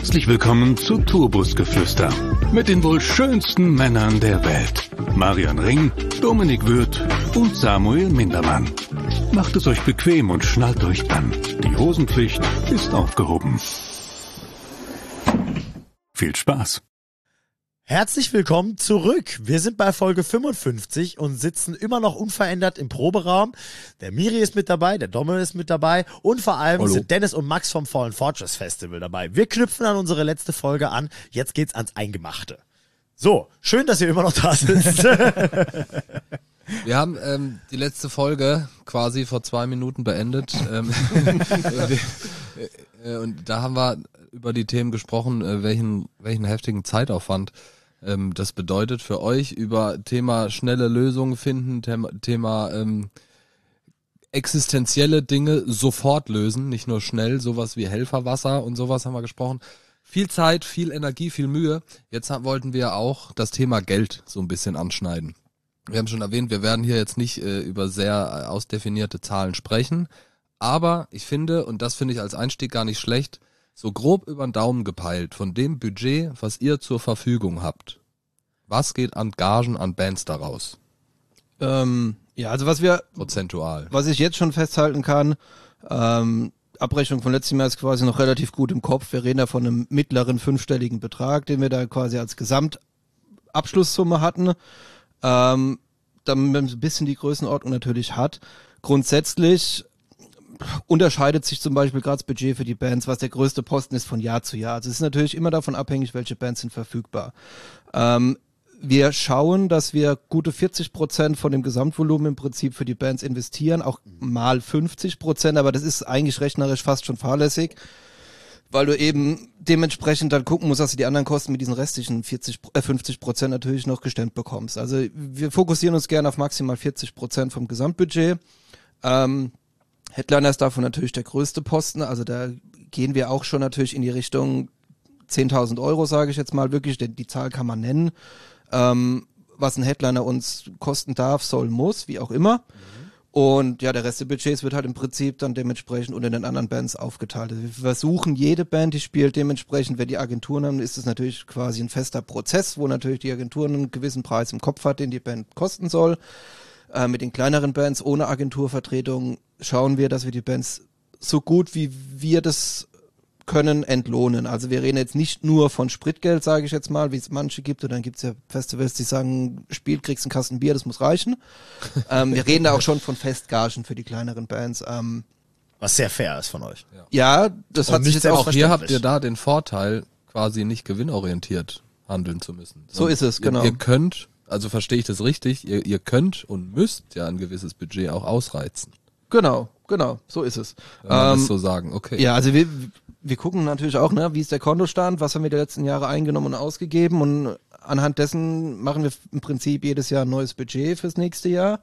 Herzlich willkommen zu Tourbusgeflüster mit den wohl schönsten Männern der Welt. Marian Ring, Dominik Würth und Samuel Mindermann. Macht es euch bequem und schnallt euch an. Die Hosenpflicht ist aufgehoben. Viel Spaß! Herzlich willkommen zurück. Wir sind bei Folge 55 und sitzen immer noch unverändert im Proberaum. Der Miri ist mit dabei, der Domme ist mit dabei und vor allem sind Dennis und Max vom Fallen Fortress Festival dabei. Wir knüpfen an unsere letzte Folge an. Jetzt geht's ans Eingemachte. So, schön, dass ihr immer noch da sitzt. Wir haben die letzte Folge quasi vor 2 Minuten beendet. Und da haben wir über die Themen gesprochen, welchen heftigen Zeitaufwand das bedeutet für euch, über Thema schnelle Lösungen finden, Thema existenzielle Dinge sofort lösen, nicht nur schnell, sowas wie Helferwasser und sowas haben wir gesprochen. Viel Zeit, viel Energie, viel Mühe. Jetzt wollten wir auch das Thema Geld so ein bisschen anschneiden. Wir haben schon erwähnt, wir werden hier jetzt nicht über sehr ausdefinierte Zahlen sprechen, aber ich finde, und das finde ich als Einstieg gar nicht schlecht, so grob über den Daumen gepeilt von dem Budget, was ihr zur Verfügung habt. Was geht an Gagen an Bands daraus? Ja, also was ich jetzt schon festhalten kann, Abrechnung von letztem Jahr ist quasi noch relativ gut im Kopf. Wir reden da von einem mittleren 5-stelligen Betrag, den wir da quasi als Gesamtabschlusssumme hatten, damit man ein bisschen die Größenordnung natürlich hat. Grundsätzlich unterscheidet sich zum Beispiel gerade das Budget für die Bands, was der größte Posten ist von Jahr zu Jahr. Also es ist natürlich immer davon abhängig, welche Bands sind verfügbar. Wir schauen, dass wir gute 40% von dem Gesamtvolumen im Prinzip für die Bands investieren, auch mal 50%, aber das ist eigentlich rechnerisch fast schon fahrlässig, weil du eben dementsprechend dann gucken musst, dass du die anderen Kosten mit diesen restlichen 50% natürlich noch gestemmt bekommst. Also wir fokussieren uns gerne auf maximal 40% vom Gesamtbudget. Headliner ist davon natürlich der größte Posten, also da gehen wir auch schon natürlich in die Richtung 10.000 Euro, sage ich jetzt mal wirklich, denn die Zahl kann man nennen, was ein Headliner uns kosten darf, soll, muss, wie auch immer. Und ja, der Rest des Budgets wird halt im Prinzip dann dementsprechend unter den anderen Bands aufgeteilt. Also wir versuchen, jede Band, die spielt, dementsprechend, wenn die Agenturen haben, ist es natürlich quasi ein fester Prozess, wo natürlich die Agenturen einen gewissen Preis im Kopf hat, den die Band kosten soll. Mit den kleineren Bands ohne Agenturvertretung schauen wir, dass wir die Bands so gut wie wir das können entlohnen. Also wir reden jetzt nicht nur von Spritgeld, sage ich jetzt mal, wie es manche gibt, und dann gibt es ja Festivals, die sagen, spielt, kriegst einen Kasten Bier, das muss reichen. Wir reden da auch schon von Festgagen für die kleineren Bands. Was sehr fair ist von euch. Ja, das hat sich jetzt auch hier habt ihr da den Vorteil, quasi nicht gewinnorientiert handeln zu müssen. So ist es, genau. Ihr könnt, also verstehe ich das richtig, ihr könnt und müsst ja ein gewisses Budget auch ausreizen. Genau, so ist es. Wenn man das so sagen, okay. Ja, also wir gucken natürlich auch, ne, wie ist der Kontostand, was haben wir die letzten Jahre eingenommen und ausgegeben, und anhand dessen machen wir im Prinzip jedes Jahr ein neues Budget fürs nächste Jahr.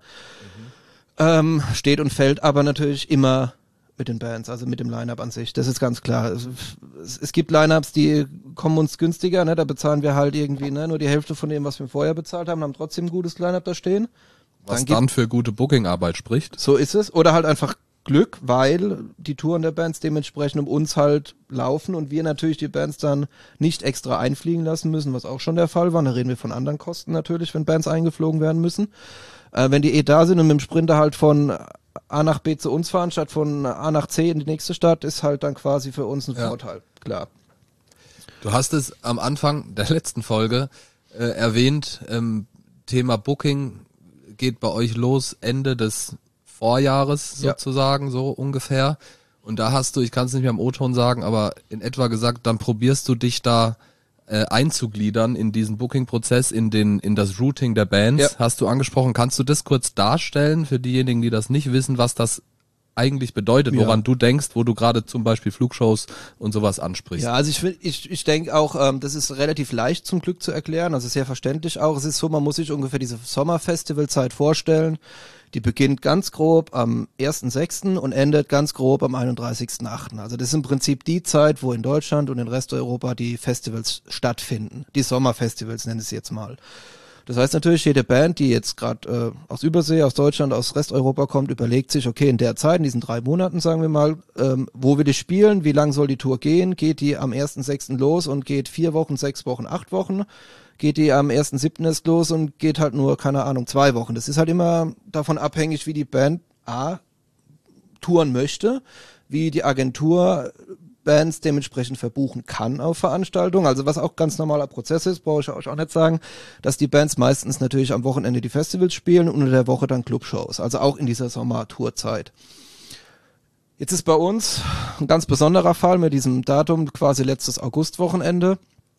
Steht und fällt aber natürlich immer mit den Bands, also mit dem Line-Up an sich, das ist ganz klar. Es gibt Line-Ups, die kommen uns günstiger, ne, da bezahlen wir halt irgendwie nur die Hälfte von dem, was wir vorher bezahlt haben, haben trotzdem ein gutes Line-Up da stehen. Was dann für gute Booking-Arbeit spricht. So ist es. Oder halt einfach Glück, weil die Touren der Bands dementsprechend um uns halt laufen und wir natürlich die Bands dann nicht extra einfliegen lassen müssen, was auch schon der Fall war. Da reden wir von anderen Kosten natürlich, wenn Bands eingeflogen werden müssen. Wenn die da sind und mit dem Sprinter halt von A nach B zu uns fahren, statt von A nach C in die nächste Stadt, ist halt dann quasi für uns ein Vorteil, klar. Du hast es am Anfang der letzten Folge erwähnt, Thema Booking geht bei euch los Ende des Vorjahres sozusagen, so ungefähr. Und da hast du, ich kann es nicht mehr im O-Ton sagen, aber in etwa gesagt, dann probierst du dich da einzugliedern in diesen Booking-Prozess, in das Routing der Bands. Ja. Hast du angesprochen, kannst du das kurz darstellen für diejenigen, die das nicht wissen, was das eigentlich bedeutet, woran du denkst, wo du gerade zum Beispiel Flugshows und sowas ansprichst? Ja, also ich denke auch, das ist relativ leicht zum Glück zu erklären, also sehr verständlich auch. Es ist so, man muss sich ungefähr diese Sommerfestivalzeit vorstellen. Die beginnt ganz grob am 1.6. und endet ganz grob am 31.8. Also das ist im Prinzip die Zeit, wo in Deutschland und in Resteuropa die Festivals stattfinden. Die Sommerfestivals nennen es jetzt mal. Das heißt natürlich, jede Band, die jetzt gerade aus Übersee, aus Deutschland, aus Resteuropa kommt, überlegt sich, okay, in der Zeit, in diesen 3 Monaten, sagen wir mal, wo will ich spielen, wie lang soll die Tour gehen, geht die am 1.6. los und geht 4 Wochen, 6 Wochen, 8 Wochen, geht die am 1.7. erst los und geht halt nur, keine Ahnung, 2 Wochen. Das ist halt immer davon abhängig, wie die Band touren möchte, wie die Agentur Bands dementsprechend verbuchen kann auf Veranstaltungen. Also was auch ganz normaler Prozess ist, brauche ich euch auch nicht sagen, dass die Bands meistens natürlich am Wochenende die Festivals spielen und unter der Woche dann Clubshows. Also auch in dieser Sommer-Tourzeit. Jetzt ist bei uns ein ganz besonderer Fall mit diesem Datum, quasi letztes Augustwochenende.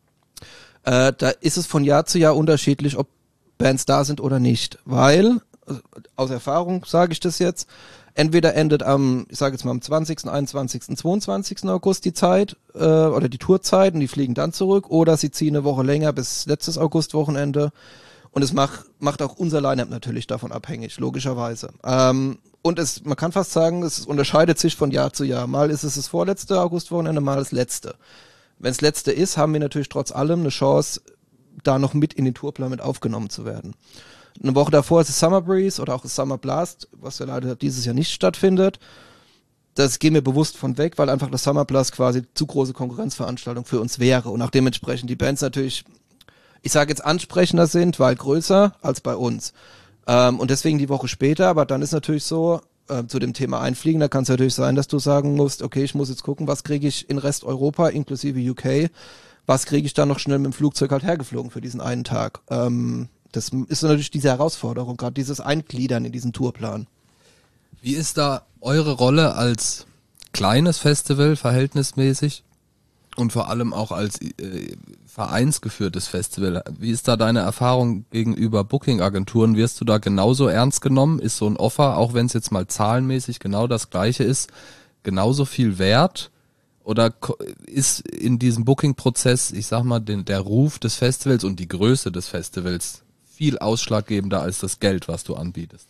Da ist es von Jahr zu Jahr unterschiedlich, ob Bands da sind oder nicht. Weil, aus Erfahrung sage ich das jetzt, entweder endet am, ich sage jetzt mal am 20., 21., 22. August die Zeit oder die Tourzeit und die fliegen dann zurück, oder sie ziehen eine Woche länger bis letztes Augustwochenende, und es macht auch unser Line-Up natürlich davon abhängig, logischerweise. Und man kann fast sagen, es unterscheidet sich von Jahr zu Jahr. Mal ist es das vorletzte Augustwochenende, mal das letzte. Wenn es letzte ist, haben wir natürlich trotz allem eine Chance, da noch mit in den Tourplan mit aufgenommen zu werden. Eine Woche davor ist es Summer Breeze oder auch das Summer Blast, was ja leider dieses Jahr nicht stattfindet. Das gehen wir bewusst von weg, weil einfach das Summer Blast quasi zu große Konkurrenzveranstaltung für uns wäre und auch dementsprechend die Bands natürlich, ich sage jetzt, ansprechender sind, weil größer als bei uns. Und deswegen die Woche später, aber dann ist natürlich so, zu dem Thema Einfliegen, da kann es natürlich sein, dass du sagen musst, okay, ich muss jetzt gucken, was kriege ich in Resteuropa, inklusive UK, was kriege ich dann noch schnell mit dem Flugzeug halt hergeflogen für diesen einen Tag. Das ist natürlich diese Herausforderung, gerade dieses Eingliedern in diesen Tourplan. Wie ist da eure Rolle als kleines Festival verhältnismäßig und vor allem auch als vereinsgeführtes Festival? Wie ist da deine Erfahrung gegenüber Booking-Agenturen? Wirst du da genauso ernst genommen? Ist so ein Offer, auch wenn es jetzt mal zahlenmäßig genau das gleiche ist, genauso viel wert? Oder ist in diesem Booking-Prozess, ich sag mal, der Ruf des Festivals und die Größe des Festivals viel ausschlaggebender als das Geld, was du anbietest?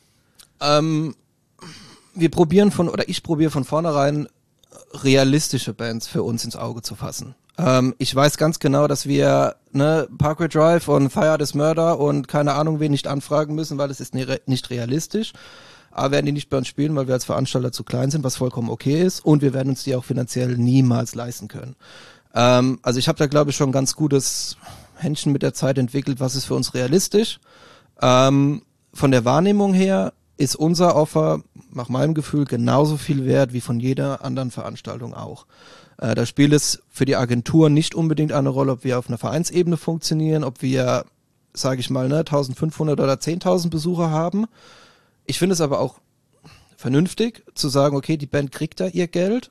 Ich probiere von vornherein realistische Bands für uns ins Auge zu fassen. Ich weiß ganz genau, dass wir Parkway Drive und Fire This Murder und keine Ahnung wen nicht anfragen müssen, weil es ist nicht realistisch. A, werden die nicht bei uns spielen, weil wir als Veranstalter zu klein sind, was vollkommen okay ist, und wir werden uns die auch finanziell niemals leisten können. Also ich habe da, glaube ich, schon ein ganz gutes Händchen mit der Zeit entwickelt, was ist für uns realistisch. Von der Wahrnehmung her ist unser Offer nach meinem Gefühl genauso viel wert wie von jeder anderen Veranstaltung auch. Da spielt es für die Agentur nicht unbedingt eine Rolle, ob wir auf einer Vereinsebene funktionieren, ob wir, sage ich mal, 1500 oder 10.000 Besucher haben. Ich finde es aber auch vernünftig zu sagen, okay, die Band kriegt da ihr Geld,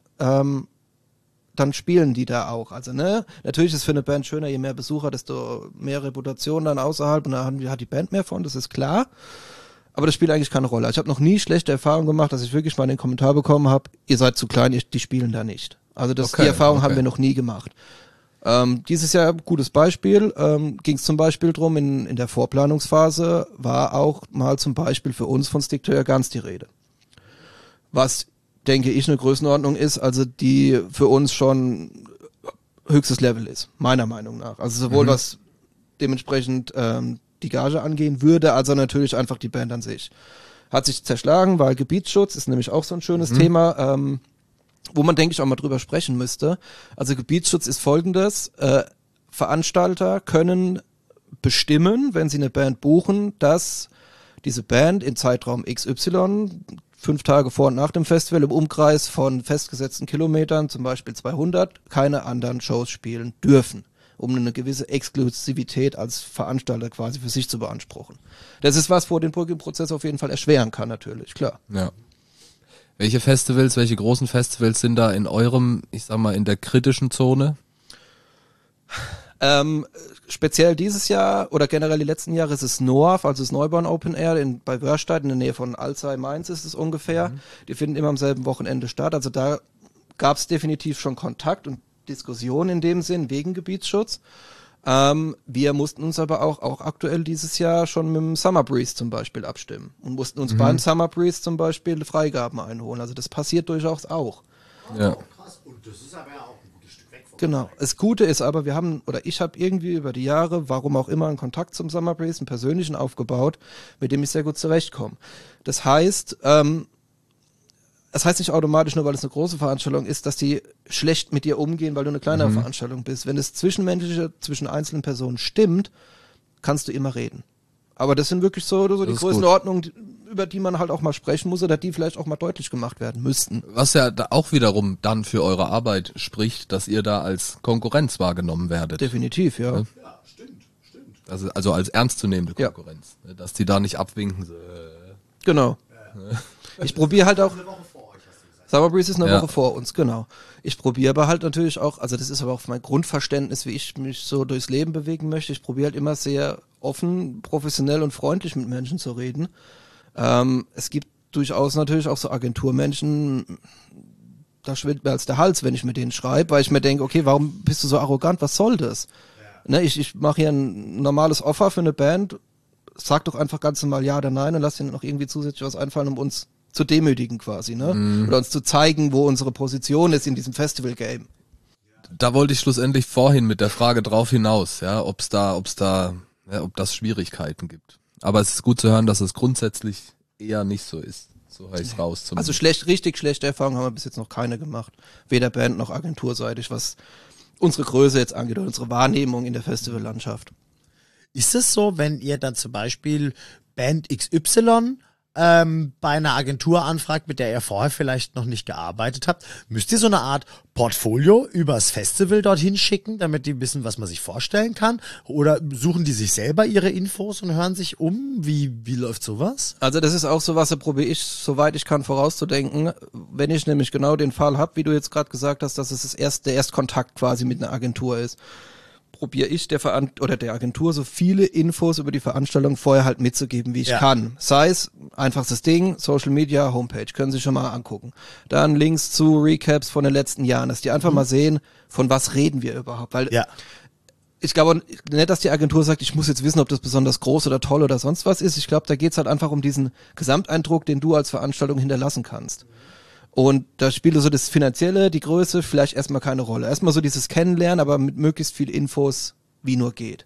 dann spielen die da auch. Also natürlich ist es für eine Band schöner, je mehr Besucher, desto mehr Reputation dann außerhalb, und da hat die Band mehr von, das ist klar. Aber das spielt eigentlich keine Rolle. Ich habe noch nie schlechte Erfahrungen gemacht, dass ich wirklich mal den Kommentar bekommen habe, ihr seid zu klein, die spielen da nicht. Also die Erfahrung haben wir noch nie gemacht. Dieses Jahr, gutes Beispiel, ging es zum Beispiel drum, in der Vorplanungsphase war auch mal zum Beispiel für uns von Stick to Your Guns die Rede. Was, denke ich, eine Größenordnung ist, also die für uns schon höchstes Level ist, meiner Meinung nach. Also sowohl was dementsprechend die Gage angehen würde, also natürlich einfach die Band an sich. Hat sich zerschlagen, weil Gebietsschutz ist nämlich auch so ein schönes Thema, wo man, denke ich, auch mal drüber sprechen müsste. Also Gebietsschutz ist folgendes: Veranstalter können bestimmen, wenn sie eine Band buchen, dass diese Band in Zeitraum XY 5 Tage vor und nach dem Festival im Umkreis von festgesetzten Kilometern, zum Beispiel 200, keine anderen Shows spielen dürfen, um eine gewisse Exklusivität als Veranstalter quasi für sich zu beanspruchen. Das ist was, wo den Booking-Prozess auf jeden Fall erschweren kann, natürlich, klar. Ja. Welche großen Festivals sind da in eurem, ich sag mal, in der kritischen Zone? Speziell dieses Jahr oder generell die letzten Jahre ist es NOAF, also das Neuborn Open Air bei Wörstadt in der Nähe von Alzey, Mainz ist es ungefähr. Die finden immer am selben Wochenende statt. Also da gab es definitiv schon Kontakt und Diskussion in dem Sinn wegen Gebietsschutz. Wir mussten uns aber auch aktuell dieses Jahr schon mit dem Summer Breeze zum Beispiel abstimmen und mussten uns beim Summer Breeze zum Beispiel Freigaben einholen. Also das passiert durchaus auch. Ja. Krass. Und das ist aber ja auch ein gutes Stück weg vom Genau. Das Gute ist aber, ich habe irgendwie über die Jahre, warum auch immer, einen Kontakt zum Summer Breeze, einen persönlichen aufgebaut, mit dem ich sehr gut zurechtkomme. Das heißt nicht automatisch nur, weil es eine große Veranstaltung ist, dass die schlecht mit dir umgehen, weil du eine kleinere Veranstaltung bist. Wenn das Zwischenmenschliche zwischen einzelnen Personen stimmt, kannst du immer reden. Aber das sind wirklich so die Größenordnungen, über die man halt auch mal sprechen muss oder die vielleicht auch mal deutlich gemacht werden müssten. Was ja da auch wiederum dann für eure Arbeit spricht, dass ihr da als Konkurrenz wahrgenommen werdet. Definitiv, ja. Ja, stimmt. Also als ernstzunehmende Konkurrenz. Ja. Dass die da nicht abwinken. Genau. Ja. Ich probiere halt auch... Summer Breeze ist eine Woche vor uns, genau. Ich probiere aber halt natürlich auch, also das ist aber auch mein Grundverständnis, wie ich mich so durchs Leben bewegen möchte. Ich probiere halt immer sehr offen, professionell und freundlich mit Menschen zu reden. Es gibt durchaus natürlich auch so Agenturmenschen, da schwillt mir als der Hals, wenn ich mit denen schreibe, weil ich mir denke, okay, warum bist du so arrogant, was soll das? Ja. Ne, ich mache hier ein normales Offer für eine Band, sag doch einfach ganz normal ja oder nein und lass dir noch irgendwie zusätzlich was einfallen, um uns zu demütigen quasi, ne? Oder uns zu zeigen, wo unsere Position ist in diesem Festival-Game. Da wollte ich schlussendlich vorhin mit der Frage drauf hinaus, ja, ob das Schwierigkeiten gibt. Aber es ist gut zu hören, dass es grundsätzlich eher nicht so ist. So heißt raus. Also richtig schlechte Erfahrungen haben wir bis jetzt noch keine gemacht. Weder Band noch agenturseitig, was unsere Größe jetzt angeht oder unsere Wahrnehmung in der Festivallandschaft. Ist es so, wenn ihr dann zum Beispiel Band XY bei einer Agentur anfragt, mit der ihr vorher vielleicht noch nicht gearbeitet habt, müsst ihr so eine Art Portfolio übers Festival dorthin schicken, damit die wissen, was man sich vorstellen kann? Oder suchen die sich selber ihre Infos und hören sich um? Wie läuft sowas? Also das ist auch sowas, da probiere ich, soweit ich kann, vorauszudenken. Wenn ich nämlich genau den Fall habe, wie du jetzt gerade gesagt hast, dass es der Erstkontakt quasi mit einer Agentur ist, probiere ich der Agentur so viele Infos über die Veranstaltung vorher halt mitzugeben, wie ich kann. Sei es einfachstes Ding, Social Media, Homepage, können Sie schon mal angucken. Dann Links zu Recaps von den letzten Jahren, dass die einfach mal sehen, von was reden wir überhaupt. Weil ich glaube nicht, dass die Agentur sagt, ich muss jetzt wissen, ob das besonders groß oder toll oder sonst was ist. Ich glaube, da geht's halt einfach um diesen Gesamteindruck, den du als Veranstaltung hinterlassen kannst. Und da spielt so das Finanzielle, die Größe vielleicht erstmal keine Rolle. Erstmal so dieses Kennenlernen, aber mit möglichst viel Infos, wie nur geht.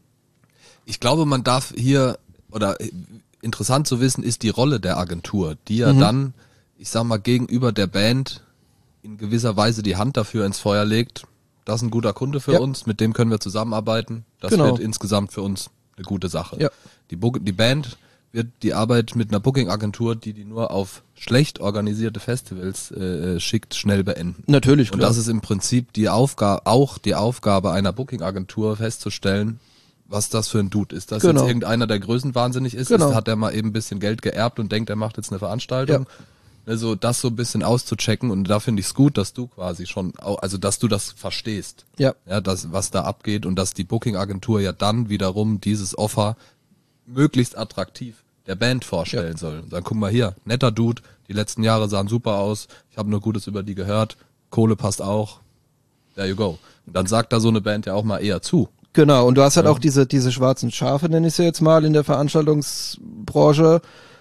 Ich glaube, man darf hier, oder interessant zu wissen, ist die Rolle der Agentur, die ja dann, ich sag mal, gegenüber der Band in gewisser Weise die Hand dafür ins Feuer legt. Das ist ein guter Kunde für uns, mit dem können wir zusammenarbeiten. Das wird insgesamt für uns eine gute Sache. Ja. Die Band wird die Arbeit mit einer Booking-Agentur, die nur auf schlecht organisierte Festivals schickt, schnell beenden. Natürlich, klar. Und das ist im Prinzip die Aufgabe einer Booking-Agentur festzustellen, was das für ein Dude ist. Dass jetzt irgendeiner, der größenwahnsinnig ist, hat der mal eben ein bisschen Geld geerbt und denkt, er macht jetzt eine Veranstaltung. Ja. Also das so ein bisschen auszuchecken, und da finde ich es gut, dass du quasi schon, also dass du das verstehst. Ja, was da abgeht, und dass die Booking-Agentur ja dann wiederum dieses Offer möglichst attraktiv der Band vorstellen soll. Dann guck mal hier, netter Dude, die letzten Jahre sahen super aus, ich habe nur Gutes über die gehört, Kohle passt auch, there you go. Und dann sagt da so eine Band ja auch mal eher zu. Genau, und du hast halt auch diese schwarzen Schafe, nenne ich sie jetzt mal, in der Veranstaltungsbranche,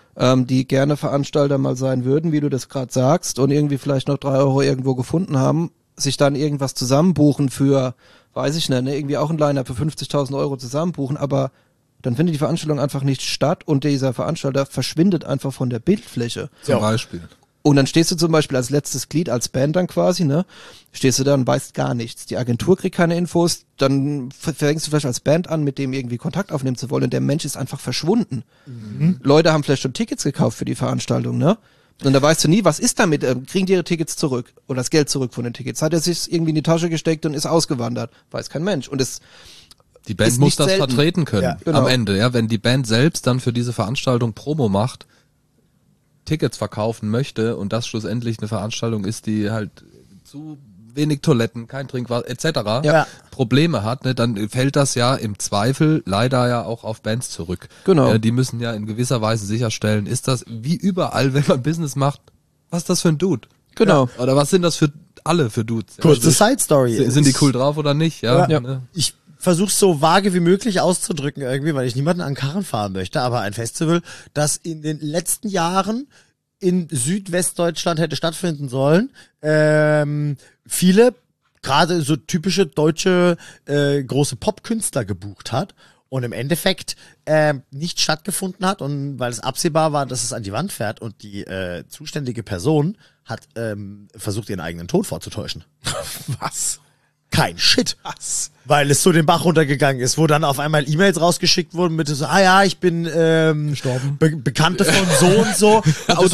die gerne Veranstalter mal sein würden, wie du das gerade sagst, und irgendwie vielleicht noch 3 Euro irgendwo gefunden haben, sich dann irgendwas zusammenbuchen für, weiß ich nicht, irgendwie auch ein Line-Up für 50.000 Euro zusammenbuchen, aber dann findet die Veranstaltung einfach nicht statt und dieser Veranstalter verschwindet einfach von der Bildfläche. Zum Beispiel. Und dann stehst du zum Beispiel als letztes Glied, als Band dann quasi, ne? Stehst du da und weißt gar nichts. Die Agentur kriegt keine Infos, dann fängst du vielleicht als Band an, mit dem irgendwie Kontakt aufnehmen zu wollen, und der Mensch ist einfach verschwunden. Leute haben vielleicht schon Tickets gekauft für die Veranstaltung, ne? Und da weißt du nie, was ist damit? Kriegen die ihre Tickets zurück oder das Geld zurück von den Tickets? Hat er sich irgendwie in die Tasche gesteckt und ist ausgewandert? Weiß kein Mensch. Und die Band muss das vertreten können am Ende, ja. Wenn die Band selbst dann für diese Veranstaltung Promo macht, Tickets verkaufen möchte und das schlussendlich eine Veranstaltung ist, die halt zu wenig Toiletten, kein Trinkwasser etc. Probleme hat, ne, dann fällt das ja im Zweifel leider ja auch auf Bands zurück. Genau. Die müssen ja in gewisser Weise sicherstellen, ist das wie überall, wenn man Business macht, was ist das für ein Dude? Genau. Ja. Oder was sind das für Dudes? Kurze Side-Story. Sind die cool drauf oder nicht? Ja. Ne? Ich versuch's so vage wie möglich auszudrücken irgendwie, weil ich niemanden an Karren fahren möchte, aber ein Festival, das in den letzten Jahren in Südwestdeutschland hätte stattfinden sollen, viele gerade so typische deutsche große Popkünstler gebucht hat und im Endeffekt nicht stattgefunden hat und weil es absehbar war, dass es an die Wand fährt und die zuständige Person hat versucht, ihren eigenen Tod vorzutäuschen. Was? Kein Shit. Was? Weil es so den Bach runtergegangen ist, wo dann auf einmal E-Mails rausgeschickt wurden mit so, ich bin gestorben. Bekannte von so und so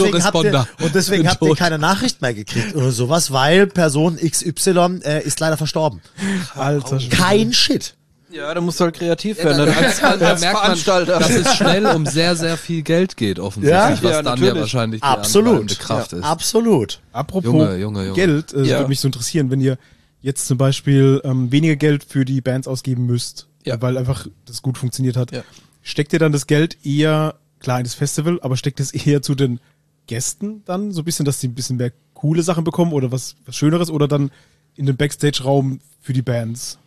und deswegen habt ihr keine Nachricht mehr gekriegt oder sowas, weil Person XY ist leider verstorben. Alter. Kein Shit. Ja, da musst du halt kreativ werden. Da merkt man, dass es schnell um sehr, sehr viel Geld geht, offensichtlich, was dann natürlich. ja wahrscheinlich die Absolut. antreibende Kraft ist. Absolut. Apropos Junge. Geld, würde mich so interessieren, wenn ihr jetzt zum Beispiel weniger Geld für die Bands ausgeben müsst, weil einfach das gut funktioniert hat. Ja. Steckt ihr dann das Geld eher, klar, in das Festival, aber steckt es eher zu den Gästen dann so ein bisschen, dass die ein bisschen mehr coole Sachen bekommen oder was Schöneres oder dann in den Backstage-Raum für die Bands?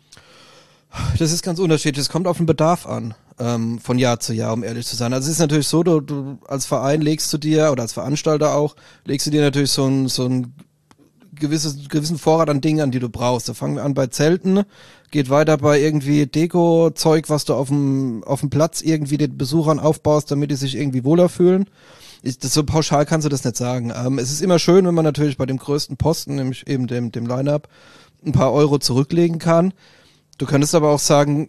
Das ist ganz unterschiedlich. Es kommt auf den Bedarf an, von Jahr zu Jahr, um ehrlich zu sein. Also es ist natürlich so, du als Verein legst du dir, oder als Veranstalter auch, legst du dir natürlich so ein gewissen Vorrat an Dingen an, die du brauchst. Da fangen wir an bei Zelten, geht weiter bei irgendwie Deko-Zeug, was du auf dem Platz irgendwie den Besuchern aufbaust, damit die sich irgendwie wohler fühlen. So pauschal kannst du das nicht sagen. Es ist immer schön, wenn man natürlich bei dem größten Posten, nämlich eben dem Line-Up, ein paar Euro zurücklegen kann. Du könntest aber auch sagen,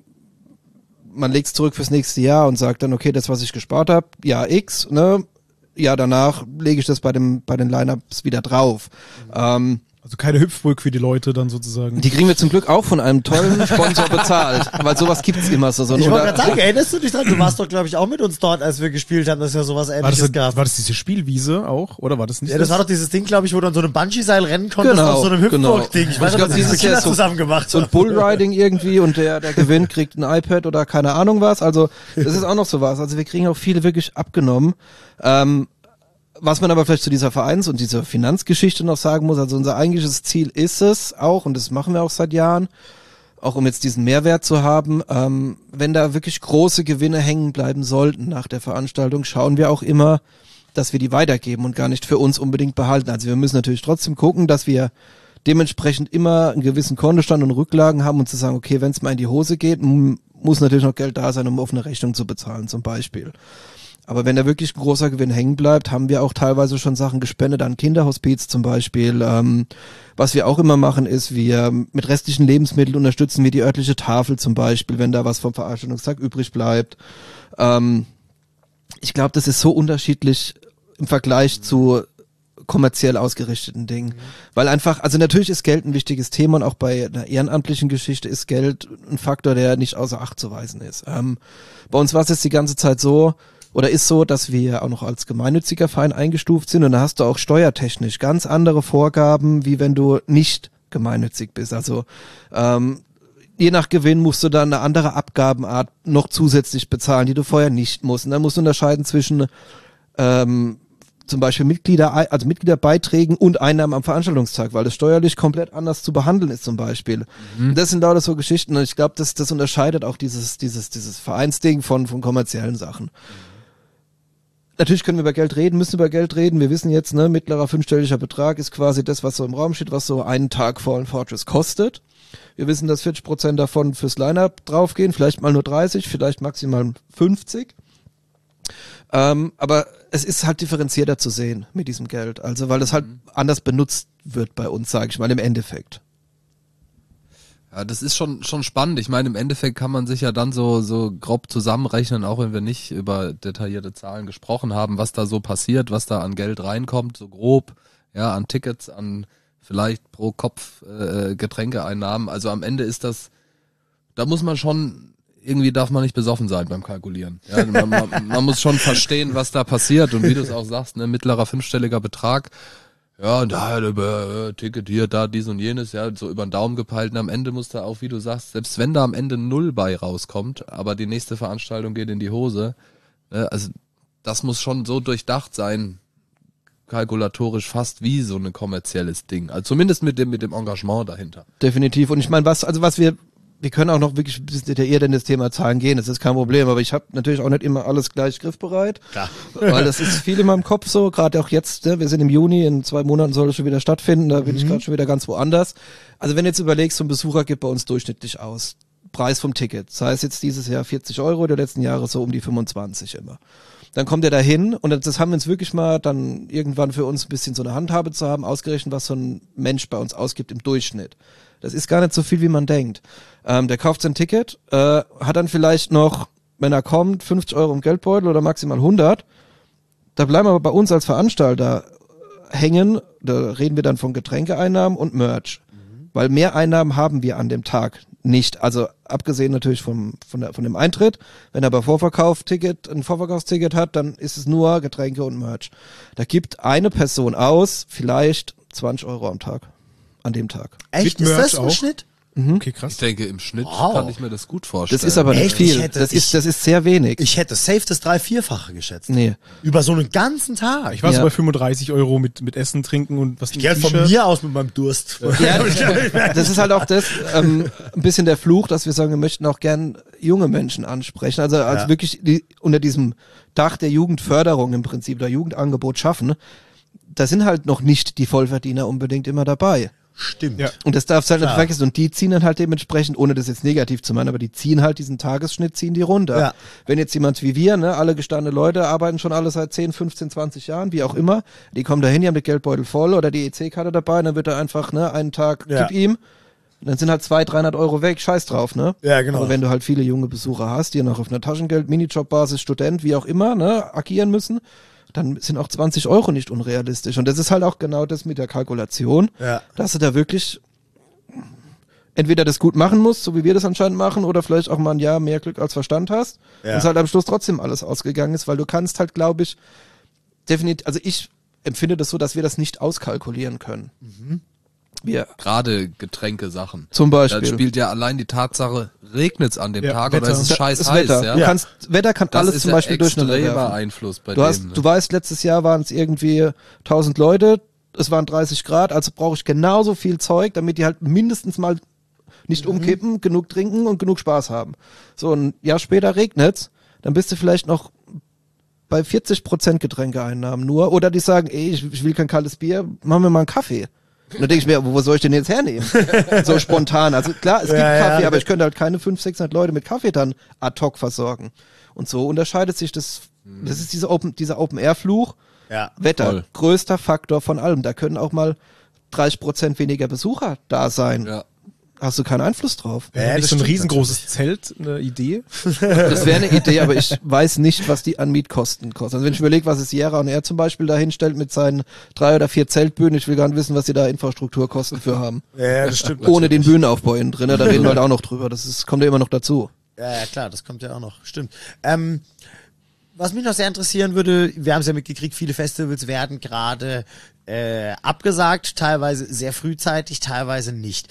man legt es zurück fürs nächste Jahr und sagt dann, okay, das, was ich gespart habe, Jahr X, ne? Ja, danach lege ich das bei den Line-Ups wieder drauf. Also keine Hüpfburg für die Leute dann sozusagen. Die kriegen wir zum Glück auch von einem tollen Sponsor bezahlt, weil sowas gibt's immer so. Ich wollte gerade sagen, erinnerst du dich dran? Du warst doch, glaube ich, auch mit uns dort, als wir gespielt haben, dass es ja sowas Ähnliches gab. War das diese Spielwiese auch? Oder war das nicht? Ja, das war doch dieses Ding, glaube ich, wo du an so einem Bungee-Seil rennen konntest, auf so einem Hüpfburg-Ding. Ich weiß nicht, was diese Kinder zusammen gemacht haben. So ein Bullriding irgendwie und der gewinnt, kriegt ein iPad oder keine Ahnung was. Also, das ist auch noch sowas. Also, wir kriegen auch viele wirklich abgenommen. Was man aber vielleicht zu dieser Vereins- und dieser Finanzgeschichte noch sagen muss, also unser eigentliches Ziel ist es auch, und das machen wir auch seit Jahren, auch um jetzt diesen Mehrwert zu haben, wenn da wirklich große Gewinne hängen bleiben sollten nach der Veranstaltung, schauen wir auch immer, dass wir die weitergeben und gar nicht für uns unbedingt behalten. Also wir müssen natürlich trotzdem gucken, dass wir dementsprechend immer einen gewissen Kontostand und Rücklagen haben und zu sagen, okay, wenn es mal in die Hose geht, muss natürlich noch Geld da sein, um auf eine Rechnung zu bezahlen zum Beispiel. Aber wenn da wirklich ein großer Gewinn hängen bleibt, haben wir auch teilweise schon Sachen gespendet an Kinderhospiz zum Beispiel. Was wir auch immer machen, ist, wir mit restlichen Lebensmitteln unterstützen wir die örtliche Tafel zum Beispiel, wenn da was vom Veranstaltungstag übrig bleibt. Ich glaube, das ist so unterschiedlich im Vergleich zu kommerziell ausgerichteten Dingen. Weil einfach, also natürlich ist Geld ein wichtiges Thema und auch bei einer ehrenamtlichen Geschichte ist Geld ein Faktor, der nicht außer Acht zu weisen ist. Bei uns war es jetzt die ganze Zeit so, oder ist so, dass wir auch noch als gemeinnütziger Verein eingestuft sind und da hast du auch steuertechnisch ganz andere Vorgaben, wie wenn du nicht gemeinnützig bist. Also je nach Gewinn musst du dann eine andere Abgabenart noch zusätzlich bezahlen, die du vorher nicht musst. Und dann musst du unterscheiden zwischen zum Beispiel Mitgliederbeiträgen und Einnahmen am Veranstaltungstag, weil das steuerlich komplett anders zu behandeln ist zum Beispiel. Das sind lauter so Geschichten und ich glaube, das unterscheidet auch dieses Vereinsding von kommerziellen Sachen. Natürlich können wir über Geld reden, müssen über Geld reden. Wir wissen jetzt, ne, mittlerer fünfstelliger Betrag ist quasi das, was so im Raum steht, was so einen Tag Fallen Fortress kostet. Wir wissen, dass 40% davon fürs Line-Up draufgehen, vielleicht mal nur 30, vielleicht maximal 50. Aber es ist halt differenzierter zu sehen mit diesem Geld. Also, weil das halt anders benutzt wird bei uns, sage ich mal, im Endeffekt. Ja, das ist schon spannend. Ich meine, im Endeffekt kann man sich ja dann so grob zusammenrechnen, auch wenn wir nicht über detaillierte Zahlen gesprochen haben, was da so passiert, was da an Geld reinkommt, so grob, ja, an Tickets, an vielleicht pro Kopf Getränkeeinnahmen. Also am Ende ist das, da muss man schon, irgendwie darf man nicht besoffen sein beim Kalkulieren. Ja, man muss schon verstehen, was da passiert und wie du es auch sagst, ne, mittlerer fünfstelliger Betrag. Ja, und da, Ticket hier, da, dies und jenes, ja, so über den Daumen gepeilt. Und am Ende muss da auch, wie du sagst, selbst wenn da am Ende 0 bei rauskommt, aber die nächste Veranstaltung geht in die Hose, also das muss schon so durchdacht sein, kalkulatorisch fast wie so ein kommerzielles Ding. Also zumindest mit dem Engagement dahinter. Definitiv. Und ich meine, was wir wir können auch noch wirklich ein bisschen detaillierter in das Thema Zahlen gehen, das ist kein Problem, aber ich habe natürlich auch nicht immer alles gleich griffbereit, Klar. Weil das ist viel in meinem Kopf so, gerade auch jetzt, ne? Wir sind im Juni, in 2 Monaten soll es schon wieder stattfinden, da bin ich gerade schon wieder ganz woanders. Also wenn du jetzt überlegst, so ein Besucher gibt bei uns durchschnittlich aus, Preis vom Ticket, das heißt jetzt dieses Jahr 40 €, der letzten Jahre so um die 25 immer. Dann kommt er da hin und das haben wir uns wirklich mal dann irgendwann für uns ein bisschen so eine Handhabe zu haben, ausgerechnet, was so ein Mensch bei uns ausgibt im Durchschnitt. Das ist gar nicht so viel, wie man denkt. Der kauft sein Ticket, hat dann vielleicht noch, wenn er kommt, 50 € im Geldbeutel oder maximal 100. Da bleiben aber bei uns als Veranstalter hängen, da reden wir dann von Getränkeeinnahmen und Merch. Weil mehr Einnahmen haben wir an dem Tag nicht. Also abgesehen natürlich von dem Eintritt. Wenn er bei ein Vorverkaufsticket hat, dann ist es nur Getränke und Merch. Da gibt eine Person aus vielleicht 20 € am Tag. An dem Tag. Echt? Ist das im Schnitt? Okay, krass. Ich denke, im Schnitt kann ich mir das gut vorstellen. Das ist aber nicht viel. Das ist sehr wenig. Ich hätte safe das 3-4-fache geschätzt. Nee. Über so einen ganzen Tag. Ich war so bei 35 € mit Essen, Trinken und was. Ich gehe von mir aus mit meinem Durst. Ja, das ist halt auch das, ein bisschen der Fluch, dass wir sagen, wir möchten auch gern junge Menschen ansprechen. Also wirklich unter diesem Dach der Jugendförderung im Prinzip, der Jugendangebot schaffen. Da sind halt noch nicht die Vollverdiener unbedingt immer dabei. Stimmt. Ja. Und das darfst du halt nicht vergessen. Und die ziehen dann halt dementsprechend, ohne das jetzt negativ zu meinen, aber die ziehen halt diesen Tagesschnitt, ziehen die runter. Ja. Wenn jetzt jemand wie wir, ne, alle gestandene Leute, arbeiten schon alle seit 10, 15, 20 Jahren, wie auch immer, die kommen da hin, die haben den Geldbeutel voll oder die EC-Karte dabei, und dann wird er einfach, ne, einen Tag, gib ihm, und dann sind halt 200-300 € weg, scheiß drauf, ne? Ja, genau. Aber wenn du halt viele junge Besucher hast, die noch auf einer Taschengeld, Minijob-Basis, Student, wie auch immer, ne, agieren müssen, dann sind auch 20 € nicht unrealistisch. Und das ist halt auch genau das mit der Kalkulation, dass du da wirklich entweder das gut machen musst, so wie wir das anscheinend machen, oder vielleicht auch mal ein Jahr mehr Glück als Verstand hast. Und es halt am Schluss trotzdem alles ausgegangen ist, weil du kannst halt, glaube ich, definitiv, also ich empfinde das so, dass wir das nicht auskalkulieren können. Gerade Getränke-Sachen. Zum Beispiel. Da spielt ja allein die Tatsache, regnet's an dem Tag Wetter. oder ist es scheiß das heiß. Wetter. Ja? Wetter kann Das alles ist zum Beispiel durcheinander extremer werfen. Einfluss bei Du dem. weißt, letztes Jahr waren es irgendwie 1000 Leute, es waren 30 Grad, also brauche ich genauso viel Zeug, damit die halt mindestens mal nicht umkippen, genug trinken und genug Spaß haben. So, ein Jahr später regnet's, dann bist du vielleicht noch bei 40% Getränkeeinnahmen nur, oder die sagen, ey, ich will kein kaltes Bier, machen wir mal einen Kaffee. Und dann denke ich mir, wo soll ich den jetzt hernehmen? So spontan. Also klar, es gibt Kaffee, aber ich könnte halt keine 500, 600 Leute mit Kaffee dann ad hoc versorgen. Und so unterscheidet sich das. Das ist dieser Open-Air-Fluch. Wetter, voll. Größter Faktor von allem. Da können auch mal 30% weniger Besucher da sein. Ja. Hast du keinen Einfluss drauf. Ja, nicht so ein riesengroßes Zelt, eine Idee? Das wäre eine Idee, aber ich weiß nicht, was die an Mietkosten kosten. Also wenn ich überlege, was es Sierra und er zum Beispiel da hinstellt mit seinen 3 oder 4 Zeltbühnen, ich will gar nicht wissen, was sie da Infrastrukturkosten für haben. Ja, das stimmt. Ohne den Bühnenaufbau innen drin, da reden wir halt auch noch drüber. Kommt ja immer noch dazu. Ja, klar, das kommt ja auch noch. Stimmt. Was mich noch sehr interessieren würde, wir haben es ja mitgekriegt, viele Festivals werden gerade abgesagt, teilweise sehr frühzeitig, teilweise nicht.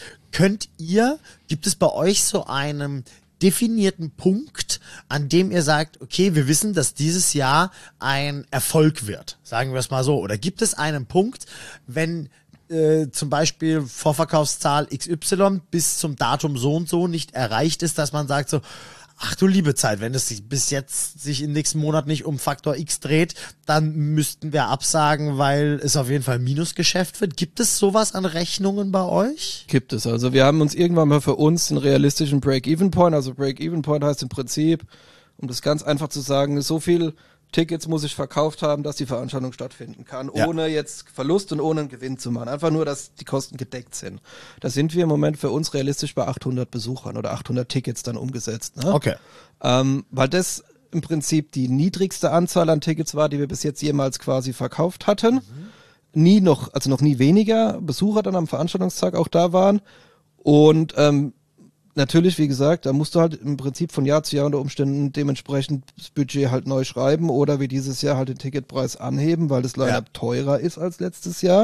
Gibt es bei euch so einen definierten Punkt, an dem ihr sagt, okay, wir wissen, dass dieses Jahr ein Erfolg wird, sagen wir es mal so. Oder gibt es einen Punkt, wenn zum Beispiel Vorverkaufszahl XY bis zum Datum so und so nicht erreicht ist, dass man sagt so, ach du liebe Zeit, wenn es sich bis jetzt sich im nächsten Monat nicht um Faktor X dreht, dann müssten wir absagen, weil es auf jeden Fall Minusgeschäft wird. Gibt es sowas an Rechnungen bei euch? Gibt es. Also wir haben uns irgendwann mal für uns einen realistischen Break-Even-Point, also Break-Even-Point heißt im Prinzip, um das ganz einfach zu sagen, so viel Tickets muss ich verkauft haben, dass die Veranstaltung stattfinden kann, ohne jetzt Verlust und ohne einen Gewinn zu machen. Einfach nur, dass die Kosten gedeckt sind. Da sind wir im Moment für uns realistisch bei 800 Besuchern oder 800 Tickets dann umgesetzt. Ne? Okay. Weil das im Prinzip die niedrigste Anzahl an Tickets war, die wir bis jetzt jemals quasi verkauft hatten. Noch nie weniger Besucher dann am Veranstaltungstag auch da waren. Und natürlich, wie gesagt, da musst du halt im Prinzip von Jahr zu Jahr unter Umständen dementsprechend das Budget halt neu schreiben oder wie dieses Jahr halt den Ticketpreis anheben, weil das leider teurer ist als letztes Jahr.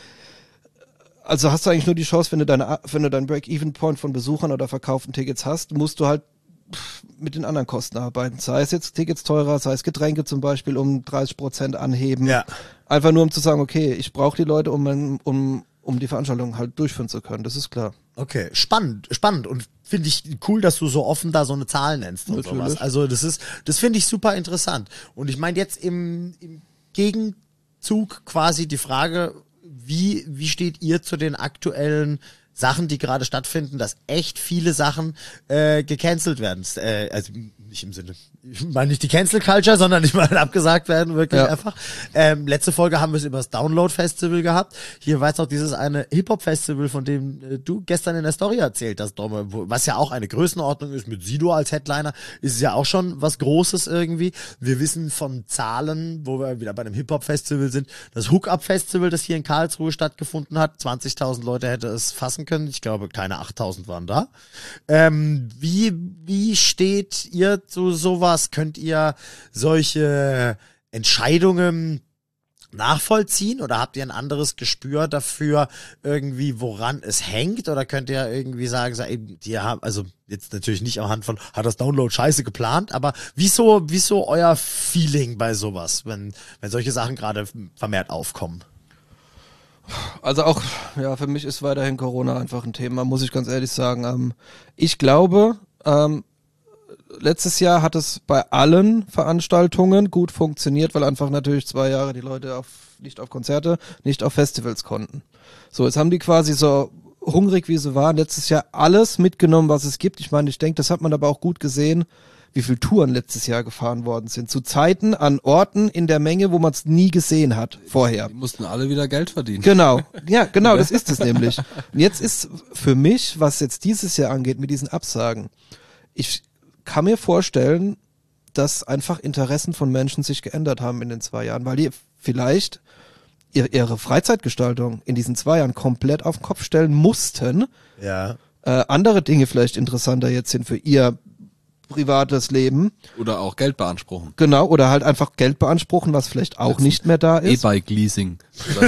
Also hast du eigentlich nur die Chance, wenn du deinen Break-Even-Point von Besuchern oder verkauften Tickets hast, musst du halt mit den anderen Kosten arbeiten. Sei es jetzt Tickets teurer, sei es Getränke zum Beispiel um 30% anheben. Ja. Einfach nur um zu sagen, okay, ich brauche die Leute, um die Veranstaltung halt durchführen zu können. Das ist klar. Okay, spannend. Und finde ich cool, dass du so offen da so eine Zahl nennst und sowas. Also das finde ich super interessant. Und ich meine jetzt im Gegenzug quasi die Frage, wie steht ihr zu den aktuellen Sachen, die gerade stattfinden, dass echt viele Sachen gecancelt werden. Also nicht im Sinne, ich meine nicht die Cancel Culture, sondern ich meine abgesagt werden, wirklich einfach. Letzte Folge haben wir es über das Download Festival gehabt. Hier war jetzt noch dieses eine Hip-Hop-Festival, von dem du gestern in der Story erzählt hast, Domme, was ja auch eine Größenordnung ist, mit Sido als Headliner, ist ja auch schon was Großes irgendwie. Wir wissen von Zahlen, wo wir wieder bei einem Hip-Hop-Festival sind, das Hook-Up-Festival, das hier in Karlsruhe stattgefunden hat, 20.000 Leute hätte es fassen können. Ich glaube, keine 8.000 waren da. Wie steht ihr zu sowas? Könnt ihr solche Entscheidungen nachvollziehen oder habt ihr ein anderes Gespür dafür irgendwie, woran es hängt? Oder könnt ihr irgendwie sagen, also jetzt natürlich nicht anhand von, hat das Download scheiße geplant, aber wieso euer Feeling bei sowas, wenn solche Sachen gerade vermehrt aufkommen? Also auch, ja, für mich ist weiterhin Corona einfach ein Thema, muss ich ganz ehrlich sagen. Ich glaube, letztes Jahr hat es bei allen Veranstaltungen gut funktioniert, weil einfach natürlich 2 Jahre die Leute nicht auf Konzerte, nicht auf Festivals konnten. So, jetzt haben die quasi so hungrig wie sie waren, letztes Jahr alles mitgenommen, was es gibt. Ich meine, ich denke, das hat man aber auch gut gesehen, wie viele Touren letztes Jahr gefahren worden sind. Zu Zeiten, an Orten, in der Menge, wo man es nie gesehen hat vorher. Die mussten alle wieder Geld verdienen. Genau, ja, genau, das ist es nämlich. Und jetzt ist für mich, was jetzt dieses Jahr angeht mit diesen Absagen, ich kann mir vorstellen, dass einfach Interessen von Menschen sich geändert haben in den 2 Jahren, weil die vielleicht ihre Freizeitgestaltung in diesen 2 Jahren komplett auf den Kopf stellen mussten. Ja. Andere Dinge vielleicht interessanter jetzt sind für ihr privates Leben. Oder auch Geld beanspruchen. Genau, oder halt einfach Geld beanspruchen, was vielleicht auch nicht mehr da ist. E-Bike-Leasing.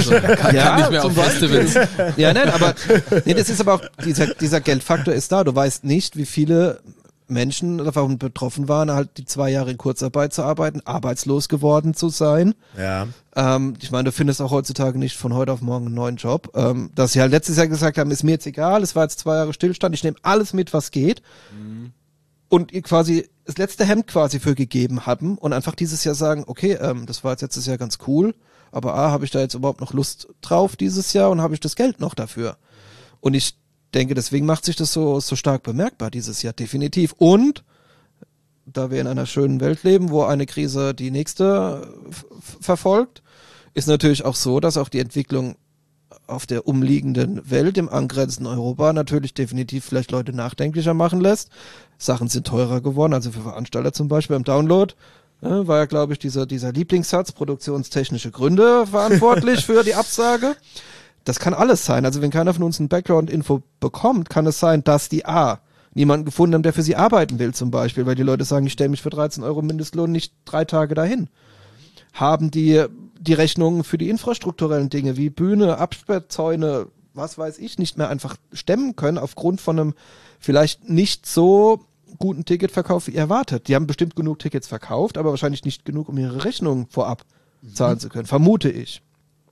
Kann nicht mehr auf Festivals. Ja, nein, aber das ist aber auch, dieser Geldfaktor ist da. Du weißt nicht, wie viele Menschen davon betroffen waren, halt die 2 Jahre in Kurzarbeit zu arbeiten, arbeitslos geworden zu sein. Ja. Ich meine, du findest auch heutzutage nicht von heute auf morgen einen neuen Job. Dass sie halt letztes Jahr gesagt haben, ist mir jetzt egal, es war jetzt 2 Jahre Stillstand, ich nehme alles mit, was geht. Mhm. Und ihr quasi das letzte Hemd quasi für gegeben haben und einfach dieses Jahr sagen, okay, das war jetzt letztes Jahr ganz cool, aber habe ich da jetzt überhaupt noch Lust drauf dieses Jahr und habe ich das Geld noch dafür? Und ich denke, deswegen macht sich das so stark bemerkbar dieses Jahr, definitiv. Und da wir in einer schönen Welt leben, wo eine Krise die nächste verfolgt, ist natürlich auch so, dass auch die Entwicklung auf der umliegenden Welt, im angrenzenden Europa, natürlich definitiv vielleicht Leute nachdenklicher machen lässt. Sachen sind teurer geworden, also für Veranstalter zum Beispiel beim Download. War ja, glaube ich, dieser Lieblingssatz, produktionstechnische Gründe verantwortlich für die Absage. Das kann alles sein. Also wenn keiner von uns ein Background-Info bekommt, kann es sein, dass die niemanden gefunden haben, der für sie arbeiten will zum Beispiel, weil die Leute sagen, ich stelle mich für 13 € Mindestlohn nicht 3 Tage dahin. Haben die Rechnungen für die infrastrukturellen Dinge wie Bühne, Absperrzäune, was weiß ich, nicht mehr einfach stemmen können aufgrund von einem vielleicht nicht so guten Ticketverkauf wie erwartet. Die haben bestimmt genug Tickets verkauft, aber wahrscheinlich nicht genug, um ihre Rechnungen vorab zahlen zu können, vermute ich.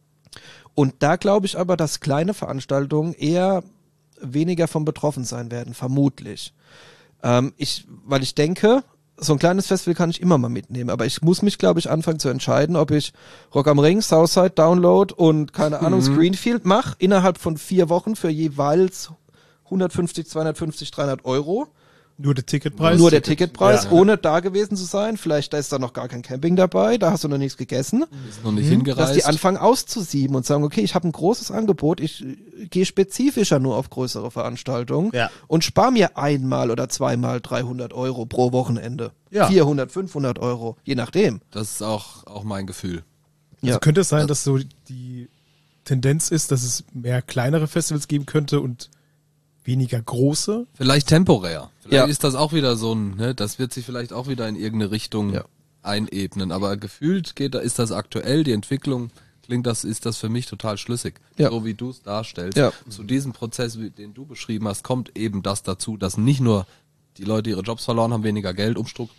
Und da glaube ich aber, dass kleine Veranstaltungen eher weniger von betroffen sein werden, vermutlich. Weil ich denke, so ein kleines Festival kann ich immer mal mitnehmen, aber ich muss mich, glaube ich, anfangen zu entscheiden, ob ich Rock am Ring, Southside, Download und, keine Ahnung, Screenfield mache, innerhalb von 4 Wochen für jeweils 150, 250, 300 €. Nur der Ticketpreis? Nur der Ticketpreis, ja. Ohne da gewesen zu sein. Vielleicht da ist da noch gar kein Camping dabei, da hast du noch nichts gegessen. Ist noch nicht hingereist. Dass die anfangen auszusieben und sagen, okay, ich habe ein großes Angebot, ich gehe spezifischer nur auf größere Veranstaltungen und spare mir einmal oder zweimal 300 € pro Wochenende. Ja. 400, 500 €, je nachdem. Das ist auch mein Gefühl. Also könnte es sein, dass so die Tendenz ist, dass es mehr kleinere Festivals geben könnte und weniger große? Vielleicht temporär. Vielleicht ist das auch wieder so ein, das wird sich vielleicht auch wieder in irgendeine Richtung einebnen. Aber gefühlt ist das aktuell, die Entwicklung ist das für mich total schlüssig. Ja. So wie du es darstellst. Ja. Zu diesem Prozess, den du beschrieben hast, kommt eben das dazu, dass nicht nur die Leute ihre Jobs verloren haben, weniger Geld,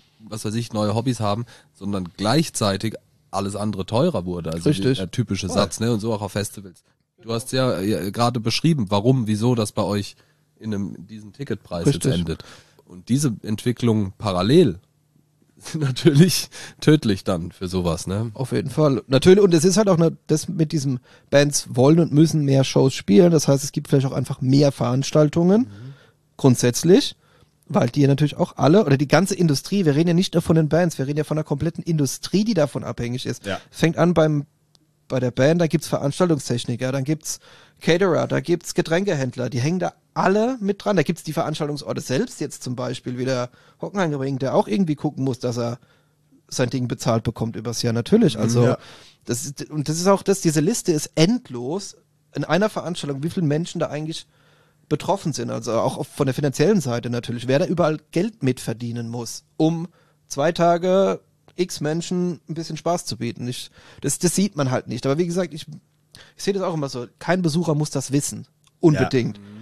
neue Hobbys haben, sondern gleichzeitig alles andere teurer wurde. Also der typische Satz, und so auch auf Festivals. Du hast ja gerade beschrieben, warum, wieso das bei euch in diesem Ticketpreis jetzt endet. Und diese Entwicklung parallel sind natürlich tödlich dann für sowas, ne? Auf jeden Fall. Natürlich, und es ist halt auch das mit diesem Bands wollen und müssen mehr Shows spielen. Das heißt, es gibt vielleicht auch einfach mehr Veranstaltungen, grundsätzlich, weil die natürlich auch alle, oder die ganze Industrie, wir reden ja nicht nur von den Bands, wir reden ja von einer kompletten Industrie, die davon abhängig ist. Ja. Fängt an bei der Band, da gibt's Veranstaltungstechniker, dann gibt's Caterer, da gibt's Getränkehändler, die hängen da alle mit dran. Da gibt's die Veranstaltungsorte selbst jetzt zum Beispiel, wie der Hockenheimring, der auch irgendwie gucken muss, dass er sein Ding bezahlt bekommt übers Jahr. Natürlich, also das ist auch das, diese Liste ist endlos in einer Veranstaltung, wie viele Menschen da eigentlich betroffen sind, also auch von der finanziellen Seite natürlich, wer da überall Geld mitverdienen muss, um 2 Tage x Menschen ein bisschen Spaß zu bieten. Das sieht man halt nicht. Aber wie gesagt, ich sehe das auch immer so, kein Besucher muss das wissen. Unbedingt. Ja.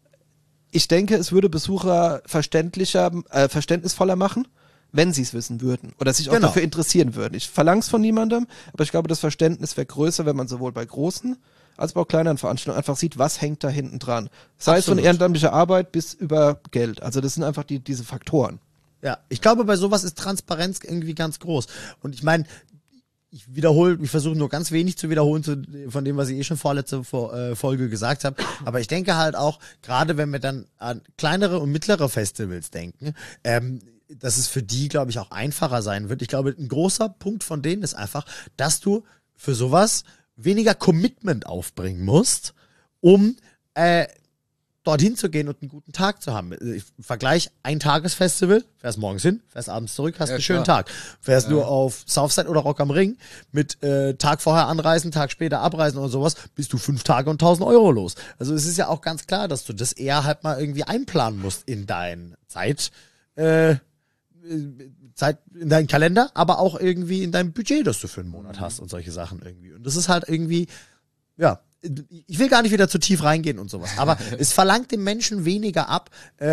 Ich denke, es würde Besucher verständnisvoller machen, wenn sie es wissen würden oder sich auch dafür interessieren würden. Ich verlange es von niemandem, aber ich glaube, das Verständnis wäre größer, wenn man sowohl bei großen als auch bei kleineren Veranstaltungen einfach sieht, was hängt da hinten dran. Sei es von ehrenamtlicher Arbeit bis über Geld. Also das sind einfach diese Faktoren. Ja, ich glaube, bei sowas ist Transparenz irgendwie ganz groß. Und ich meine, ich versuche nur ganz wenig zu wiederholen von dem, was ich schon vorletzte Folge gesagt habe. Aber ich denke halt auch, gerade wenn wir dann an kleinere und mittlere Festivals denken, dass es für die, glaube ich, auch einfacher sein wird. Ich glaube, ein großer Punkt von denen ist einfach, dass du für sowas weniger Commitment aufbringen musst, um dorthin zu gehen und einen guten Tag zu haben. Vergleich, ein Tagesfestival, fährst morgens hin, fährst abends zurück, hast einen schönen Tag. Fährst du auf Southside oder Rock am Ring mit Tag vorher anreisen, Tag später abreisen oder sowas, bist du 5 Tage und 1.000 Euro los. Also es ist ja auch ganz klar, dass du das eher halt mal irgendwie einplanen musst in dein in deinen Kalender, aber auch irgendwie in deinem Budget, das du für einen Monat hast und solche Sachen irgendwie. Und das ist halt irgendwie, ja, ich will gar nicht wieder zu tief reingehen und sowas, aber es verlangt dem Menschen weniger ab,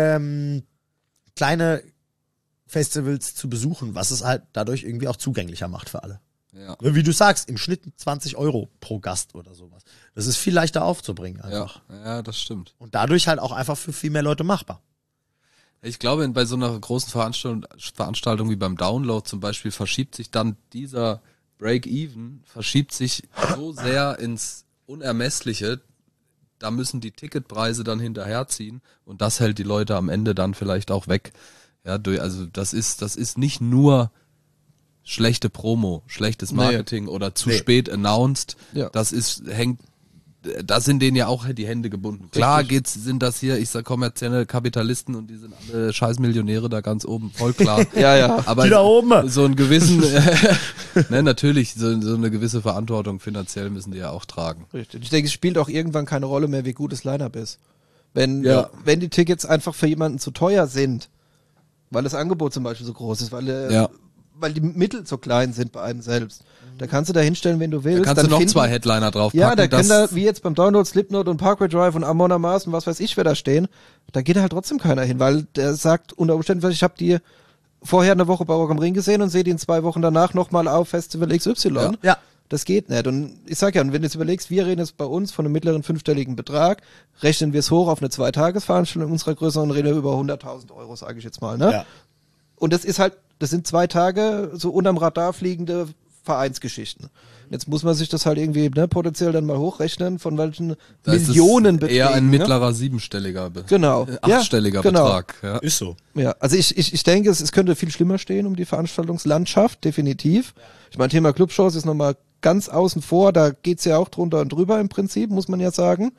kleine Festivals zu besuchen, was es halt dadurch irgendwie auch zugänglicher macht für alle. Ja. Wie du sagst, im Schnitt 20 Euro pro Gast oder sowas. Das ist viel leichter aufzubringen einfach. Ja, das stimmt. Und dadurch halt auch einfach für viel mehr Leute machbar. Ich glaube, bei so einer großen Veranstaltung wie beim Download zum Beispiel verschiebt sich dann dieser Break-Even, so sehr ins Unermessliche, da müssen die Ticketpreise dann hinterherziehen und das hält die Leute am Ende dann vielleicht auch weg. Ja, also das ist nicht nur schlechte Promo, schlechtes Marketing oder zu spät announced. Ja. Da sind denen ja auch die Hände gebunden. Klar sind das hier, kommerzielle Kapitalisten und die sind alle scheiß Millionäre da ganz oben, voll klar. Ja. Aber die da oben. So einen gewissen, natürlich, so eine gewisse Verantwortung finanziell müssen die ja auch tragen. Richtig. Ich denke, es spielt auch irgendwann keine Rolle mehr, wie gut das Line-Up ist. Wenn die Tickets einfach für jemanden zu teuer sind, weil das Angebot zum Beispiel so groß ist, weil die Mittel so klein sind bei einem selbst. Da kannst du da hinstellen, wenn du willst. Da kannst du noch 2 Headliner draufpacken. Ja, da können da, wie jetzt beim Download, Slipknot und Parkway Drive und Amon Amarth und was weiß ich, wer da stehen, da geht halt trotzdem keiner hin, weil der sagt unter Umständen, ich habe die vorher eine Woche bei Rock am Ring gesehen und sehe die in 2 Wochen danach nochmal auf Festival XY. Ja. Das geht nicht. Und ich sag ja, und wenn du jetzt überlegst, wir reden jetzt bei uns von einem mittleren 5-stelligen Betrag, rechnen wir es hoch auf eine 2-Tages-Veranstaltung in unserer Größe und reden wir über 100.000 Euro, sage ich jetzt mal, ne? Ja. Und das sind 2 Tage so unterm Radar fliegende Vereinsgeschichten. Jetzt muss man sich das halt irgendwie potenziell dann mal hochrechnen, von welchen Millionenbeträgen. Eher ein mittlerer 7-stelliger genau. 8-stelliger Betrag. Ja. Ist so. Ja, also ich denke, es könnte viel schlimmer stehen um die Veranstaltungslandschaft, definitiv. Ich meine, Thema Clubshows ist nochmal ganz außen vor, da geht's ja auch drunter und drüber im Prinzip, muss man ja sagen.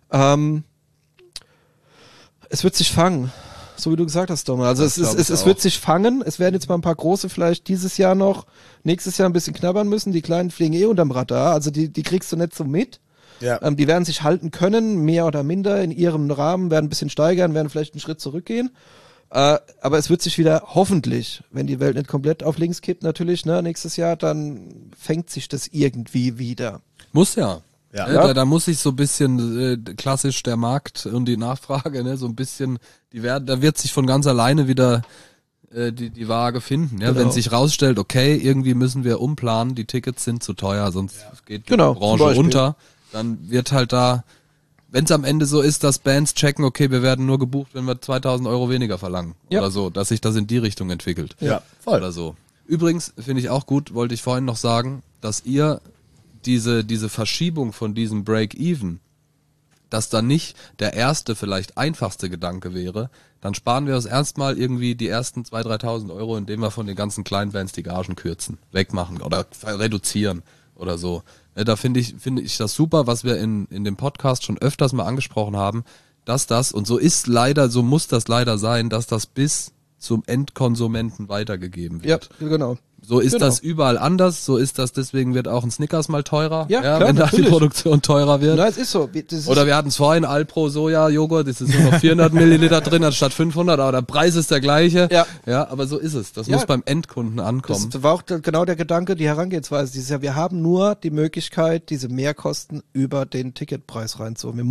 Es wird sich fangen. So wie du gesagt hast, Dom. Also es wird sich fangen. Es werden jetzt mal ein paar große vielleicht dieses Jahr noch, nächstes Jahr ein bisschen knabbern müssen. Die kleinen fliegen unterm Radar. Also die kriegst du nicht so mit. Ja. Die werden sich halten können, mehr oder minder in ihrem Rahmen, werden ein bisschen steigern, werden vielleicht einen Schritt zurückgehen. Aber es wird sich wieder hoffentlich, wenn die Welt nicht komplett auf links kippt natürlich, nächstes Jahr, dann fängt sich das irgendwie wieder. Muss ja. Ja. Da muss sich so ein bisschen klassisch der Markt und die Nachfrage, so ein bisschen, da wird sich von ganz alleine wieder die Waage finden. Ja? Genau. Wenn sich rausstellt, okay, irgendwie müssen wir umplanen, die Tickets sind zu teuer, sonst geht die Branche unter, dann wird halt da wenn es am Ende so ist, dass Bands checken, okay, wir werden nur gebucht, wenn wir 2.000 Euro weniger verlangen oder so, dass sich das in die Richtung entwickelt. Ja, voll. Oder so. Übrigens, finde ich auch gut, wollte ich vorhin noch sagen, dass ihr diese diese von diesem Break-Even, dass dann nicht der erste, vielleicht einfachste Gedanke wäre, dann sparen wir uns erstmal irgendwie die ersten 2.000, 3.000 Euro, indem wir von den ganzen kleinen Bands die Gagen kürzen, wegmachen oder reduzieren oder so. Da finde ich das super, was wir in dem Podcast schon öfters mal angesprochen haben, dass das, und so muss das leider sein, dass das bis zum Endkonsumenten weitergegeben wird. Ja, genau. So ist das überall anders, so ist das, deswegen wird auch ein Snickers mal teurer, ja, klar, wenn da die Produktion teurer wird. Na, es ist so. Oder wir hatten es vorhin, Alpro Soja-Joghurt, das ist nur noch 400 Milliliter drin, anstatt 500, aber der Preis ist der gleiche. Ja, aber so ist es. Das muss beim Endkunden ankommen. Das war auch genau der Gedanke, die Herangehensweise dieses Jahr. Wir haben nur die Möglichkeit, diese Mehrkosten über den Ticketpreis reinzuholen.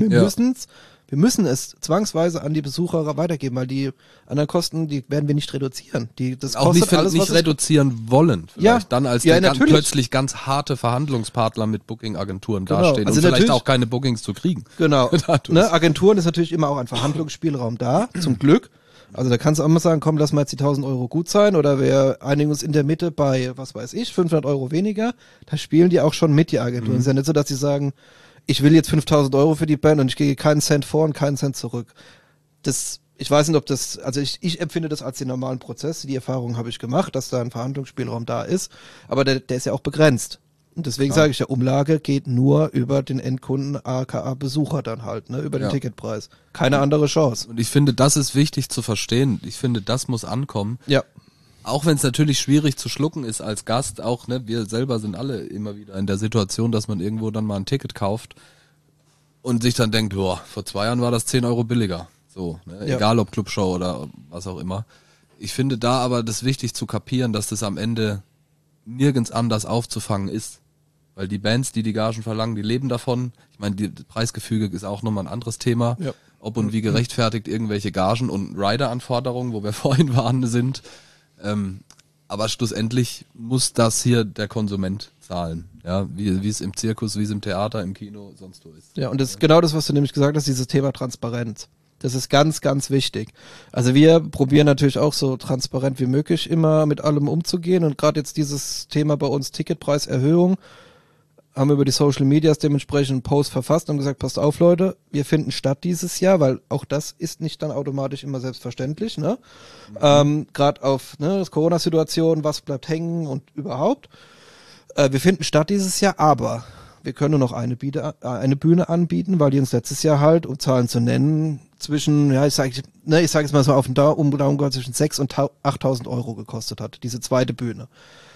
Wir müssen es zwangsweise an die Besucher weitergeben, weil die anderen Kosten, die werden wir nicht reduzieren. Das auch kostet nicht, alles, nicht reduzieren wollen. Vielleicht dann als plötzlich ganz harte Verhandlungspartner mit Booking-Agenturen dastehen und vielleicht auch keine Bookings zu kriegen. Genau. Ne, Agenturen ist natürlich immer auch ein Verhandlungsspielraum da, zum Glück. Also da kannst du auch mal sagen, komm, lass mal jetzt die 1.000 Euro gut sein oder wir einigen uns in der Mitte bei, 500 Euro weniger. Da spielen die auch schon mit, die Agenturen. Es ist ja nicht so, dass sie sagen, ich will jetzt 5.000 Euro für die Band und ich gehe keinen Cent vor und keinen Cent zurück. Ich weiß nicht, ob das, also ich empfinde das als den normalen Prozess. Die Erfahrung habe ich gemacht, dass da ein Verhandlungsspielraum da ist. Aber der ist ja auch begrenzt. Und deswegen sage ich ja, Umlage geht nur über den Endkunden, aka Besucher dann halt, ne, über den Ticketpreis. Keine andere Chance. Und ich finde, das ist wichtig zu verstehen. Ich finde, das muss ankommen. Ja. Auch wenn es natürlich schwierig zu schlucken ist als Gast, auch, ne, wir selber sind alle immer wieder in der Situation, dass man irgendwo dann mal ein Ticket kauft und sich dann denkt, boah, vor 2 Jahren war das 10 Euro billiger. So, ne, egal ob Clubshow oder was auch immer. Ich finde da aber das wichtig zu kapieren, dass das am Ende nirgends anders aufzufangen ist. Weil die Bands, die Gagen verlangen, die leben davon. Ich meine, das Preisgefüge ist auch nochmal ein anderes Thema. Ja. Ob und wie gerechtfertigt irgendwelche Gagen und Rider-Anforderungen, wo wir vorhin waren, sind. Aber schlussendlich muss das hier der Konsument zahlen, ja, wie es im Zirkus, wie es im Theater, im Kino, sonst wo ist. Ja, und das ist genau das, was du nämlich gesagt hast, dieses Thema Transparenz. Das ist ganz, ganz wichtig. Also wir probieren natürlich auch so transparent wie möglich immer mit allem umzugehen und gerade jetzt dieses Thema bei uns Ticketpreiserhöhung haben wir über die Social Medias dementsprechend einen Post verfasst und gesagt, passt auf Leute, wir finden statt dieses Jahr, weil auch das ist nicht dann automatisch immer selbstverständlich, ne? Gerade auf das Corona-Situation, was bleibt hängen und überhaupt. Wir finden statt dieses Jahr, aber wir können nur noch eine Bühne anbieten, weil die uns letztes Jahr halt, um Zahlen zu nennen, zwischen, ich sage jetzt mal so auf den Daumen zwischen 6.000 und 8.000 Euro gekostet hat, diese zweite Bühne.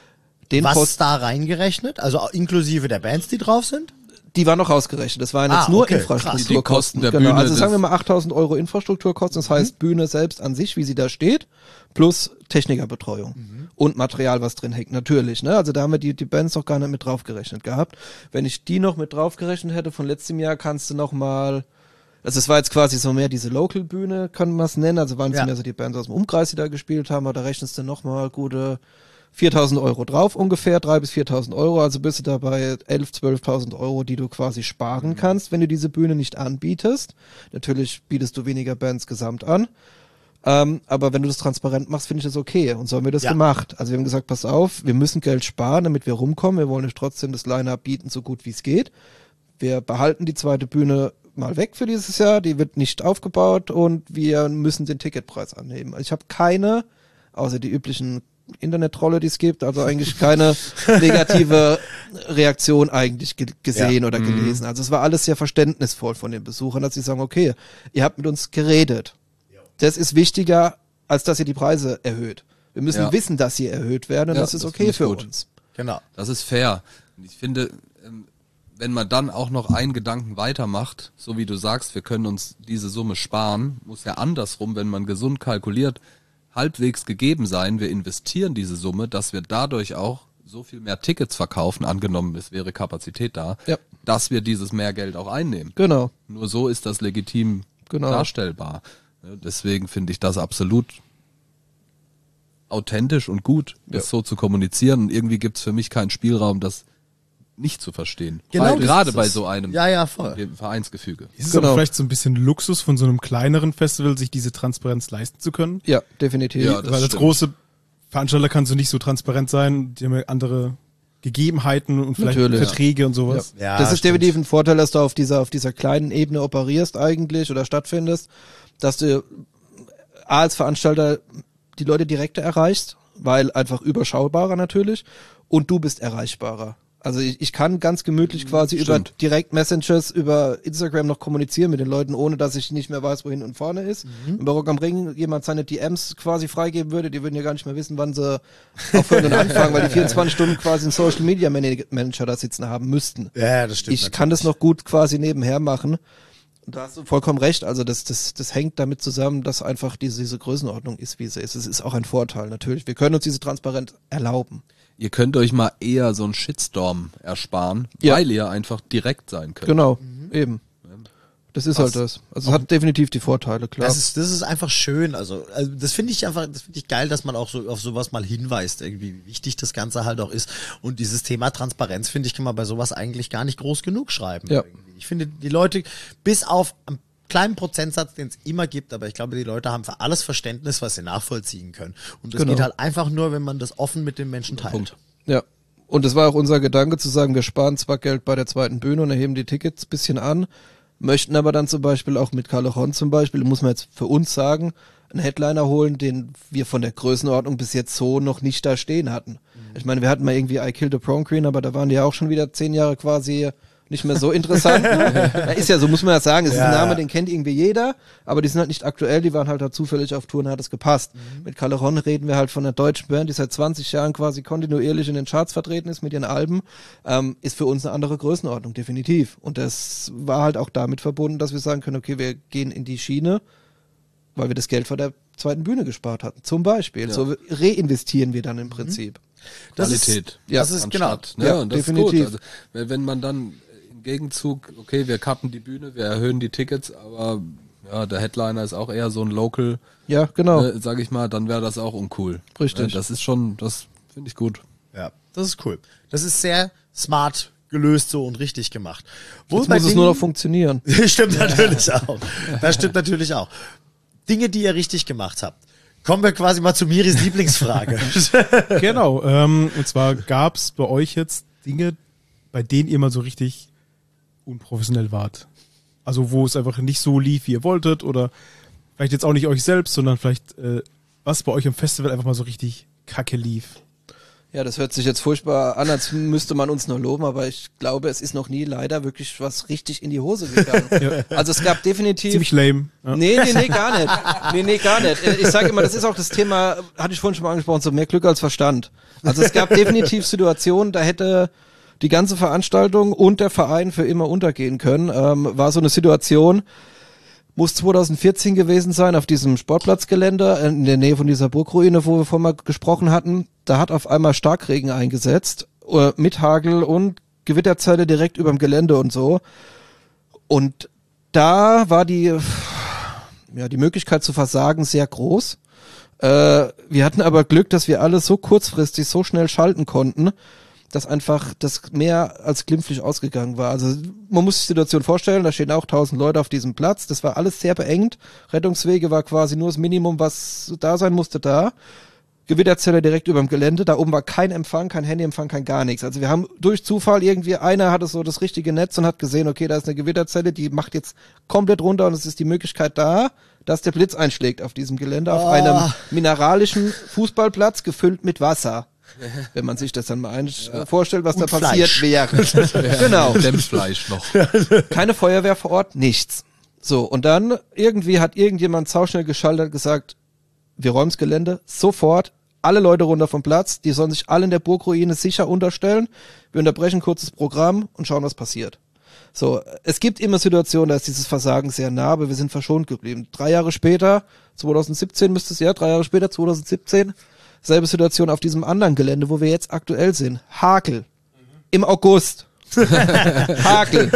Was da reingerechnet? Also inklusive der Bands, die drauf sind? Die waren noch rausgerechnet. Das waren jetzt nur Infrastrukturkosten. Der Bühne. Also sagen wir mal 8.000 Euro Infrastrukturkosten. Das heißt Bühne selbst an sich, wie sie da steht, plus Technikerbetreuung und Material, was drin hängt. Natürlich. Ne? Also da haben wir die Bands noch gar nicht mit draufgerechnet gehabt. Wenn ich die noch mit draufgerechnet hätte von letztem Jahr, kannst du noch mal. Also es war jetzt quasi so mehr diese Local-Bühne, kann man es nennen. Also waren es mehr so die Bands aus dem Umkreis, die da gespielt haben. Aber da rechnest du noch mal gute 4.000 Euro drauf ungefähr, 3.000 bis 4.000 Euro, also bist du da bei 11.000, 12.000 Euro, die du quasi sparen kannst, wenn du diese Bühne nicht anbietest. Natürlich bietest du weniger Bands gesamt an, aber wenn du das transparent machst, finde ich das okay und so haben wir das gemacht. Also wir haben gesagt, pass auf, wir müssen Geld sparen, damit wir rumkommen, wir wollen euch trotzdem das Line-Up bieten, so gut wie es geht. Wir behalten die zweite Bühne mal weg für dieses Jahr, die wird nicht aufgebaut und wir müssen den Ticketpreis anheben. Also ich habe keine, außer die üblichen Internet-Trolle, die es gibt, also eigentlich keine negative Reaktion eigentlich gesehen oder gelesen. Also es war alles sehr verständnisvoll von den Besuchern, dass sie sagen, okay, ihr habt mit uns geredet. Das ist wichtiger, als dass ihr die Preise erhöht. Wir müssen wissen, dass sie erhöht werden und das ist okay für uns. Genau. Das ist fair. Und ich finde, wenn man dann auch noch einen Gedanken weitermacht, so wie du sagst, wir können uns diese Summe sparen, muss ja andersrum, wenn man gesund kalkuliert, halbwegs gegeben sein, wir investieren diese Summe, dass wir dadurch auch so viel mehr Tickets verkaufen, angenommen es wäre Kapazität da, dass wir dieses mehr Geld auch einnehmen. Genau. Nur so ist das legitim darstellbar. Deswegen finde ich das absolut authentisch und gut, das so zu kommunizieren. Und irgendwie gibt es für mich keinen Spielraum, das nicht zu verstehen. Genau, Gerade bei so einem voll. Vereinsgefüge. Ist es aber vielleicht so ein bisschen Luxus von so einem kleineren Festival, sich diese Transparenz leisten zu können? Ja, definitiv. Ja, Weil als große Veranstalter kannst du nicht so transparent sein, die haben ja andere Gegebenheiten und vielleicht Verträge und sowas. Ja, das ist definitiv ein Vorteil, dass du auf dieser kleinen Ebene operierst eigentlich oder stattfindest, dass du als Veranstalter die Leute direkter erreichst, weil einfach überschaubarer natürlich, und du bist erreichbarer. Also ich kann ganz gemütlich quasi über Direct-Messages, über Instagram noch kommunizieren mit den Leuten, ohne dass ich nicht mehr weiß, wo hin und vorne ist. Wenn bei Rock am Ring jemand seine DMs quasi freigeben würde, die würden ja gar nicht mehr wissen, wann sie aufhören und anfangen, weil die 24 Stunden quasi einen Social-Media-Manager da sitzen haben müssten. Ja, das stimmt. Ich kann das noch gut quasi nebenher machen. Da hast du vollkommen recht. Also das hängt damit zusammen, dass einfach diese Größenordnung ist, wie sie ist. Es ist auch ein Vorteil, natürlich. Wir können uns diese Transparenz erlauben. Ihr könnt euch mal eher so einen Shitstorm ersparen, weil ihr einfach direkt sein könnt. Genau, eben. Das ist halt das. Also es hat definitiv die Vorteile, klar. Das ist einfach schön. Also das finde ich geil, dass man auch so auf sowas mal hinweist, irgendwie, wie wichtig das Ganze halt auch ist. Und dieses Thema Transparenz, finde ich, kann man bei sowas eigentlich gar nicht groß genug schreiben. Ja. Irgendwie. Ich finde, die Leute, bis auf einen kleinen Prozentsatz, den es immer gibt, aber ich glaube, die Leute haben für alles Verständnis, was sie nachvollziehen können. Und das geht halt einfach nur, wenn man das offen mit den Menschen teilt. Punkt. Ja. Und das war auch unser Gedanke, zu sagen, wir sparen zwar Geld bei der zweiten Bühne und erheben die Tickets ein bisschen an, möchten aber dann zum Beispiel auch mit Callejon zum Beispiel, muss man jetzt für uns sagen, einen Headliner holen, den wir von der Größenordnung bis jetzt so noch nicht da stehen hatten. Ich meine, wir hatten mal irgendwie I Killed a Prom Queen, aber da waren die ja auch schon wieder 10 Jahre quasi nicht mehr so interessant. Ja, ist ja so, muss man ja sagen. Es ist ein Name, den kennt irgendwie jeder, aber die sind halt nicht aktuell, die waren halt da zufällig auf Tour und hat es gepasst. Mit Callejon reden wir halt von einer deutschen Band, die seit 20 Jahren quasi kontinuierlich in den Charts vertreten ist mit ihren Alben. Ist für uns eine andere Größenordnung, definitiv. Und das war halt auch damit verbunden, dass wir sagen können, okay, wir gehen in die Schiene, weil wir das Geld von der zweiten Bühne gespart hatten. Zum Beispiel. Ja. So reinvestieren wir dann im Prinzip. Qualität. Das ist genau. Ne? Ja, und das definitiv. ist gut. Also, wenn man dann im Gegenzug, okay, wir cutten die Bühne, wir erhöhen die Tickets, aber ja, der Headliner ist auch eher so ein Local, ja, genau. Sag ich mal, dann wäre das auch uncool. Richtig. Das ist schon, das finde ich gut. Ja, das ist cool. Das ist sehr smart gelöst so und richtig gemacht. Jetzt muss es nur noch funktionieren. Stimmt natürlich auch. Das stimmt natürlich auch. Dinge, die ihr richtig gemacht habt. Kommen wir quasi mal zu Miris Lieblingsfrage. Genau, und zwar gab es bei euch jetzt Dinge, bei denen ihr mal so richtig unprofessionell wart. Also wo es einfach nicht so lief, wie ihr wolltet, oder vielleicht jetzt auch nicht euch selbst, sondern vielleicht was bei euch im Festival einfach mal so richtig kacke lief. Ja, das hört sich jetzt furchtbar an, als müsste man uns nur loben, aber ich glaube, es ist noch nie leider wirklich was richtig in die Hose gegangen. Ja. Also es gab definitiv... Ziemlich lame. Ja. Nee, gar nicht. Nee, gar nicht. Ich sage immer, das ist auch das Thema, hatte ich vorhin schon mal angesprochen, so mehr Glück als Verstand. Also es gab definitiv Situationen, da hätte die ganze Veranstaltung und der Verein für immer untergehen können. War so eine Situation, muss 2014 gewesen sein, auf diesem Sportplatzgelände in der Nähe von dieser Burgruine, wo wir vorhin mal gesprochen hatten. Da hat auf einmal Starkregen eingesetzt, mit Hagel und Gewitterzelle direkt überm Gelände und so. Und da war die Möglichkeit zu versagen sehr groß. Wir hatten aber Glück, dass wir alles so kurzfristig, so schnell schalten konnten, dass einfach das mehr als glimpflich ausgegangen war. Also man muss sich die Situation vorstellen, da stehen auch 1000 Leute auf diesem Platz. Das war alles sehr beengt. Rettungswege war quasi nur das Minimum, was da sein musste, da. Gewitterzelle direkt über dem Gelände. Da oben war kein Empfang, kein Handyempfang, kein gar nichts. Also wir haben durch Zufall irgendwie, einer hatte so das richtige Netz und hat gesehen, okay, da ist eine Gewitterzelle, die macht jetzt komplett runter und es ist die Möglichkeit da, dass der Blitz einschlägt auf diesem Gelände, auf einem mineralischen Fußballplatz gefüllt mit Wasser. Wenn man sich das dann mal vorstellt, was und da passiert wäre. Genau. Dämmfleisch noch. Keine Feuerwehr vor Ort, nichts. So, und dann irgendwie hat irgendjemand sauschnell geschaltet und gesagt, wir räumen das Gelände sofort, alle Leute runter vom Platz, die sollen sich alle in der Burgruine sicher unterstellen. Wir unterbrechen kurz das Programm und schauen, was passiert. So, es gibt immer Situationen, da ist dieses Versagen sehr nah, aber wir sind verschont geblieben. 3 Jahre später, 2017 müsste es 3 Jahre später, 2017, selbe Situation auf diesem anderen Gelände, wo wir jetzt aktuell sind. Hagel. Im August. Hagel.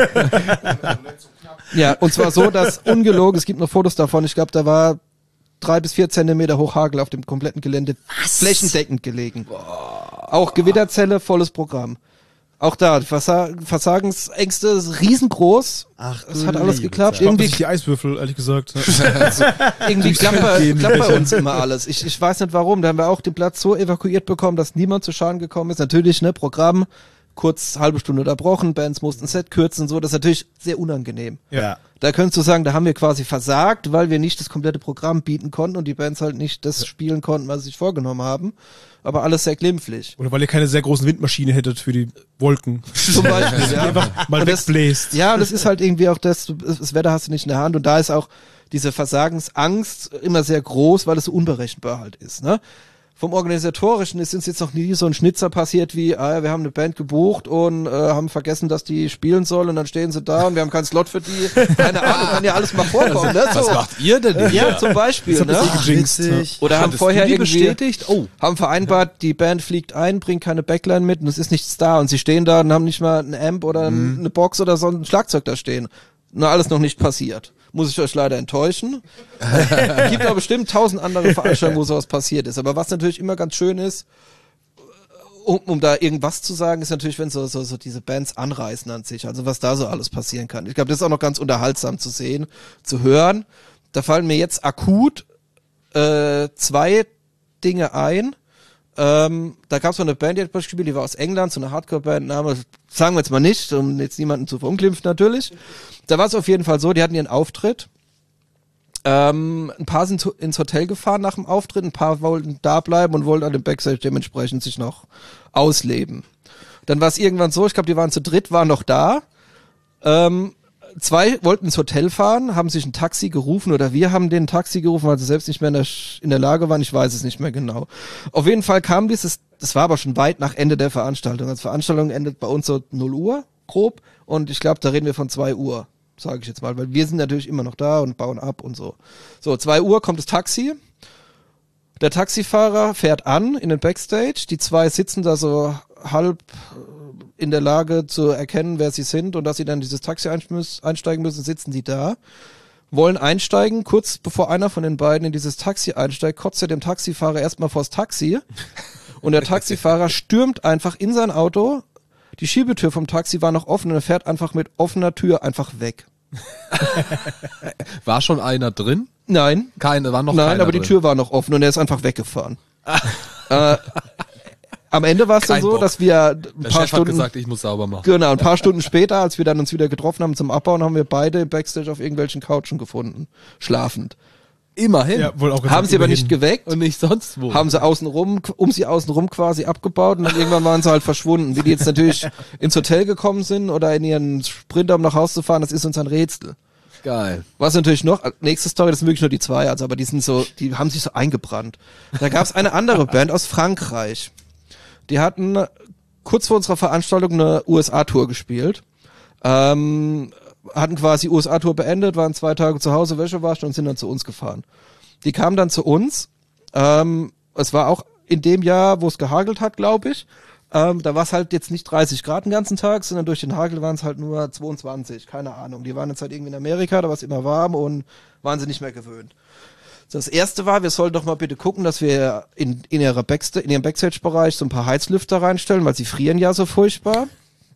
Ja, und zwar so, dass ungelogen, es gibt noch Fotos davon, ich glaube, da war 3 bis 4 Zentimeter hoch Hagel auf dem kompletten Gelände flächendeckend gelegen. Boah. Auch Gewitterzelle, volles Programm. Auch da, Versagensängste ist riesengroß. Ach, es hat alles geklappt. Irgendwie die Eiswürfel, ehrlich gesagt. Irgendwie klappt bei uns immer alles. Ich weiß nicht warum. Da haben wir auch den Platz so evakuiert bekommen, dass niemand zu Schaden gekommen ist. Natürlich, ne, Programm, kurz halbe Stunde unterbrochen, Bands mussten Set kürzen und so. Das ist natürlich sehr unangenehm. Ja. Da könntest du sagen, da haben wir quasi versagt, weil wir nicht das komplette Programm bieten konnten und die Bands halt nicht das spielen konnten, was sie sich vorgenommen haben. Aber alles sehr glimpflich. Oder weil ihr keine sehr großen Windmaschine hättet für die Wolken. Zum Beispiel, ja. Einfach mal wegbläst. Ja, und das ist halt irgendwie auch das Wetter hast du nicht in der Hand und da ist auch diese Versagensangst immer sehr groß, weil es so unberechenbar halt ist, ne? Vom Organisatorischen ist uns jetzt noch nie so ein Schnitzer passiert wie, wir haben eine Band gebucht und haben vergessen, dass die spielen soll und dann stehen sie da und wir haben keinen Slot für die. Keine Ahnung, kann ja alles mal vorkommen. Ne? So. Was macht ihr denn? Ja, zum Beispiel. Ne? Oder haben vorher irgendwie bestätigt? Haben vereinbart, die Band fliegt ein, bringt keine Backline mit und es ist nichts da und sie stehen da und haben nicht mal einen Amp oder eine Box oder so ein Schlagzeug da stehen. Na, alles noch nicht passiert. Muss ich euch leider enttäuschen. Gibt aber bestimmt 1000 andere Veranstaltungen, wo sowas passiert ist. Aber was natürlich immer ganz schön ist, um da irgendwas zu sagen, ist natürlich, wenn so diese Bands anreißen an sich. Also was da so alles passieren kann. Ich glaube, das ist auch noch ganz unterhaltsam zu sehen, zu hören. Da fallen mir jetzt akut 2 Dinge ein. Da gab es so eine Band, die hat gespielt, die war aus England, so eine Hardcore-Band, Name sagen wir jetzt mal nicht, um jetzt niemanden zu verunglimpfen natürlich. Da war es auf jeden Fall so, die hatten ihren Auftritt. Ein paar sind ins Hotel gefahren nach dem Auftritt, ein paar wollten da bleiben und wollten an dem Backstage dementsprechend sich noch ausleben. Dann war es irgendwann so, ich glaube, die waren zu dritt, waren noch da. 2 wollten ins Hotel fahren, haben sich ein Taxi gerufen oder wir haben den Taxi gerufen, weil sie selbst nicht mehr in der Lage waren, ich weiß es nicht mehr genau. Auf jeden Fall kam das war aber schon weit nach Ende der Veranstaltung. Also Veranstaltung endet bei uns so 0 Uhr, grob, und ich glaube, da reden wir von 2 Uhr, sage ich jetzt mal, weil wir sind natürlich immer noch da und bauen ab und so. So, 2 Uhr kommt das Taxi, der Taxifahrer fährt an in den Backstage, die 2 sitzen da so halb in der Lage zu erkennen, wer sie sind und dass sie dann dieses Taxi einsteigen müssen, sitzen die da, wollen einsteigen, kurz bevor einer von den beiden in dieses Taxi einsteigt, kotzt er dem Taxifahrer erstmal vors Taxi und der Taxifahrer stürmt einfach in sein Auto, die Schiebetür vom Taxi war noch offen und er fährt einfach mit offener Tür einfach weg. War schon einer drin? Nein. War noch Nein, keiner aber die drin. Tür war noch offen und er ist einfach weggefahren. Am Ende war es dann so, dass wir ein paar Stunden gesagt, ich muss sauber machen. Genau, ein paar Stunden später, als wir dann uns wieder getroffen haben zum Abbauen, haben wir beide im Backstage auf irgendwelchen Couchen gefunden, schlafend. Immerhin. Ja, wohl auch gesagt, haben sie aber nicht geweckt und nicht sonst wo. Haben sie um sie außenrum quasi abgebaut und dann irgendwann waren sie halt verschwunden. Wie die jetzt natürlich ins Hotel gekommen sind oder in ihren Sprinter, um nach Hause zu fahren, das ist uns ein Rätsel. Geil. Was natürlich noch, nächste Story, das sind wirklich nur die 2, also aber die haben sich so eingebrannt. Da gab es eine andere Band aus Frankreich. Die hatten kurz vor unserer Veranstaltung eine USA-Tour gespielt. Hatten quasi USA-Tour beendet, waren 2 Tage zu Hause, Wäsche waschen und sind dann zu uns gefahren. Die kamen dann zu uns. Es war auch in dem Jahr, wo es gehagelt hat, glaube ich. Da war es halt jetzt nicht 30 Grad den ganzen Tag, sondern durch den Hagel waren es halt nur 22, keine Ahnung. Die waren jetzt halt irgendwie in Amerika, da war es immer warm und waren sie nicht mehr gewöhnt. Das erste war, wir sollen doch mal bitte gucken, dass wir in ihrem Backstage-Bereich so ein paar Heizlüfter reinstellen, weil sie frieren ja so furchtbar.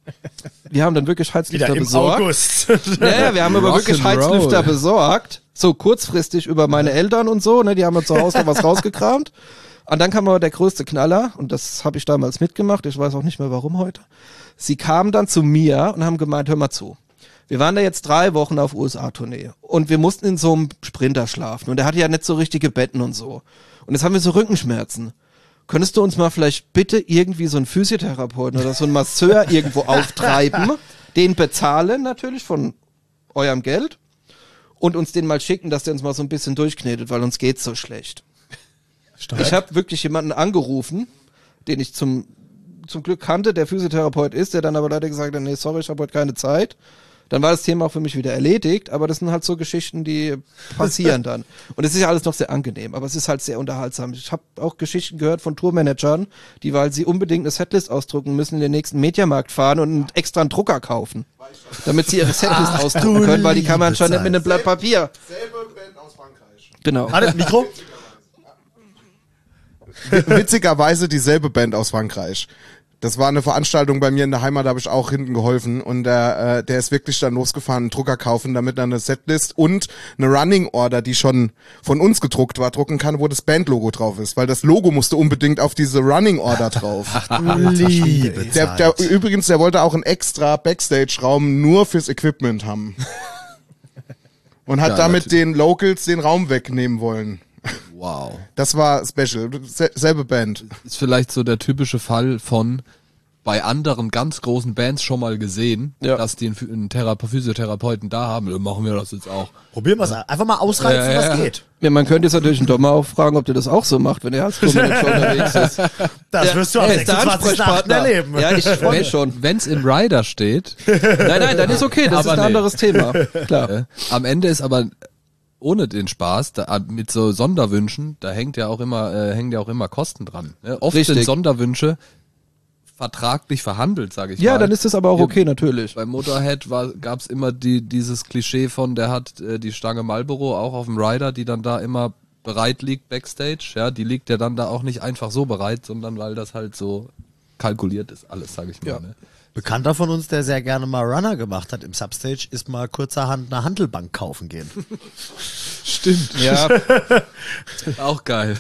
Wir haben dann wirklich Heizlüfter besorgt. August. Ja, wir haben aber wirklich Heizlüfter besorgt. So kurzfristig über meine Eltern und so, ne, die haben uns zu Hause noch was rausgekramt. Und dann kam aber der größte Knaller, und das habe ich damals mitgemacht, ich weiß auch nicht mehr warum heute. Sie kamen dann zu mir und haben gemeint, hör mal zu. Wir waren da jetzt 3 Wochen auf USA-Tournee und wir mussten in so einem Sprinter schlafen und er hatte ja nicht so richtige Betten und so. Und jetzt haben wir so Rückenschmerzen. Könntest du uns mal vielleicht bitte irgendwie so einen Physiotherapeuten oder so einen Masseur irgendwo auftreiben, den bezahlen natürlich von eurem Geld und uns den mal schicken, dass der uns mal so ein bisschen durchknetet, weil uns geht's so schlecht. Stark. Ich habe wirklich jemanden angerufen, den ich zum Glück kannte, der Physiotherapeut ist, der dann aber leider gesagt hat, nee, sorry, ich habe heute keine Zeit. Dann war das Thema auch für mich wieder erledigt, aber das sind halt so Geschichten, die passieren dann. Und es ist ja alles noch sehr angenehm, aber es ist halt sehr unterhaltsam. Ich habe auch Geschichten gehört von Tourmanagern, die, weil sie unbedingt eine Setlist ausdrucken müssen, in den nächsten Mediamarkt fahren und extra einen Drucker kaufen, damit sie ihre Setlist ausdrucken können, weil die kann man anscheinend mit einem Blatt Papier. Selbe Band aus Frankreich. Genau. Warte, Mikro? Witzigerweise dieselbe Band aus Frankreich. Das war eine Veranstaltung bei mir in der Heimat, da habe ich auch hinten geholfen und der ist wirklich dann losgefahren, einen Drucker kaufen, damit er eine Setlist und eine Running Order, die schon von uns gedruckt war, drucken kann, wo das Bandlogo drauf ist, weil das Logo musste unbedingt auf diese Running Order drauf. Übrigens, der wollte auch einen extra Backstage-Raum nur fürs Equipment haben und hat damit den Locals den Raum wegnehmen wollen. Wow. Das war special. Selbe Band. Ist vielleicht so der typische Fall von bei anderen ganz großen Bands schon mal gesehen, dass die einen Physiotherapeuten da haben. Dann machen wir das jetzt auch. Probieren wir es einfach mal ausreizen, was geht. Ja, man könnte jetzt natürlich einen Dommer auch fragen, ob der das auch so macht, wenn er als Tourmanager unterwegs ist. Das wirst du am 26.8. erleben. Ja, ich freue mich schon. Wenn es im Rider steht. Nein, dann ist okay. Das ist ein anderes Thema. Klar. Am Ende ist aber ohne den Spaß, mit so Sonderwünschen, da hängen ja auch immer Kosten dran. Ne? Oft sind Sonderwünsche vertraglich verhandelt, sage ich mal. Ja, dann ist das aber auch okay, natürlich. Bei Motorhead gab's immer dieses Klischee von, der hat die Stange Marlboro auch auf dem Rider, die dann da immer bereit liegt backstage. Ja, die liegt ja dann da auch nicht einfach so bereit, sondern weil das halt so kalkuliert ist, alles, sage ich mal. Ja. Ne? Bekannter von uns, der sehr gerne mal Runner gemacht hat im Substage, ist mal kurzerhand eine Handelbank kaufen gehen. Stimmt. Ja. Auch geil.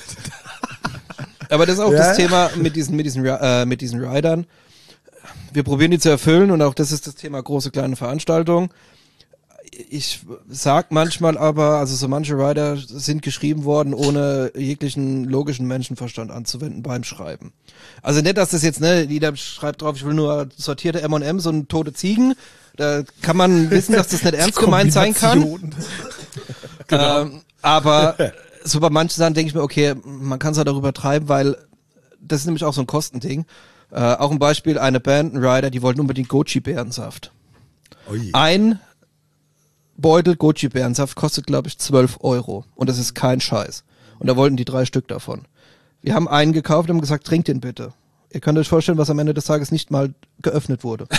Aber das ist auch das Thema mit diesen Ridern. Wir probieren die zu erfüllen und auch das ist das Thema große, kleine Veranstaltungen. Ich sag manchmal aber, also so manche Rider sind geschrieben worden, ohne jeglichen logischen Menschenverstand anzuwenden beim Schreiben. Also nicht, dass das jetzt, jeder schreibt drauf, ich will nur sortierte M&M's und tote Ziegen. Da kann man wissen, dass das nicht ernst gemeint sein kann. Genau. Aber so bei manchen Sachen denke ich mir, okay, man kann es halt darüber treiben, weil das ist nämlich auch so ein Kostending. Auch ein Beispiel, eine Band, ein Rider, die wollten unbedingt Goji-Beerensaft. Ein Beutel Goji-Beerensaft kostet, glaube ich, 12 €. Und das ist kein Scheiß. Und da wollten die 3 Stück davon. Wir haben einen gekauft und haben gesagt, trinkt den bitte. Ihr könnt euch vorstellen, was am Ende des Tages nicht mal geöffnet wurde.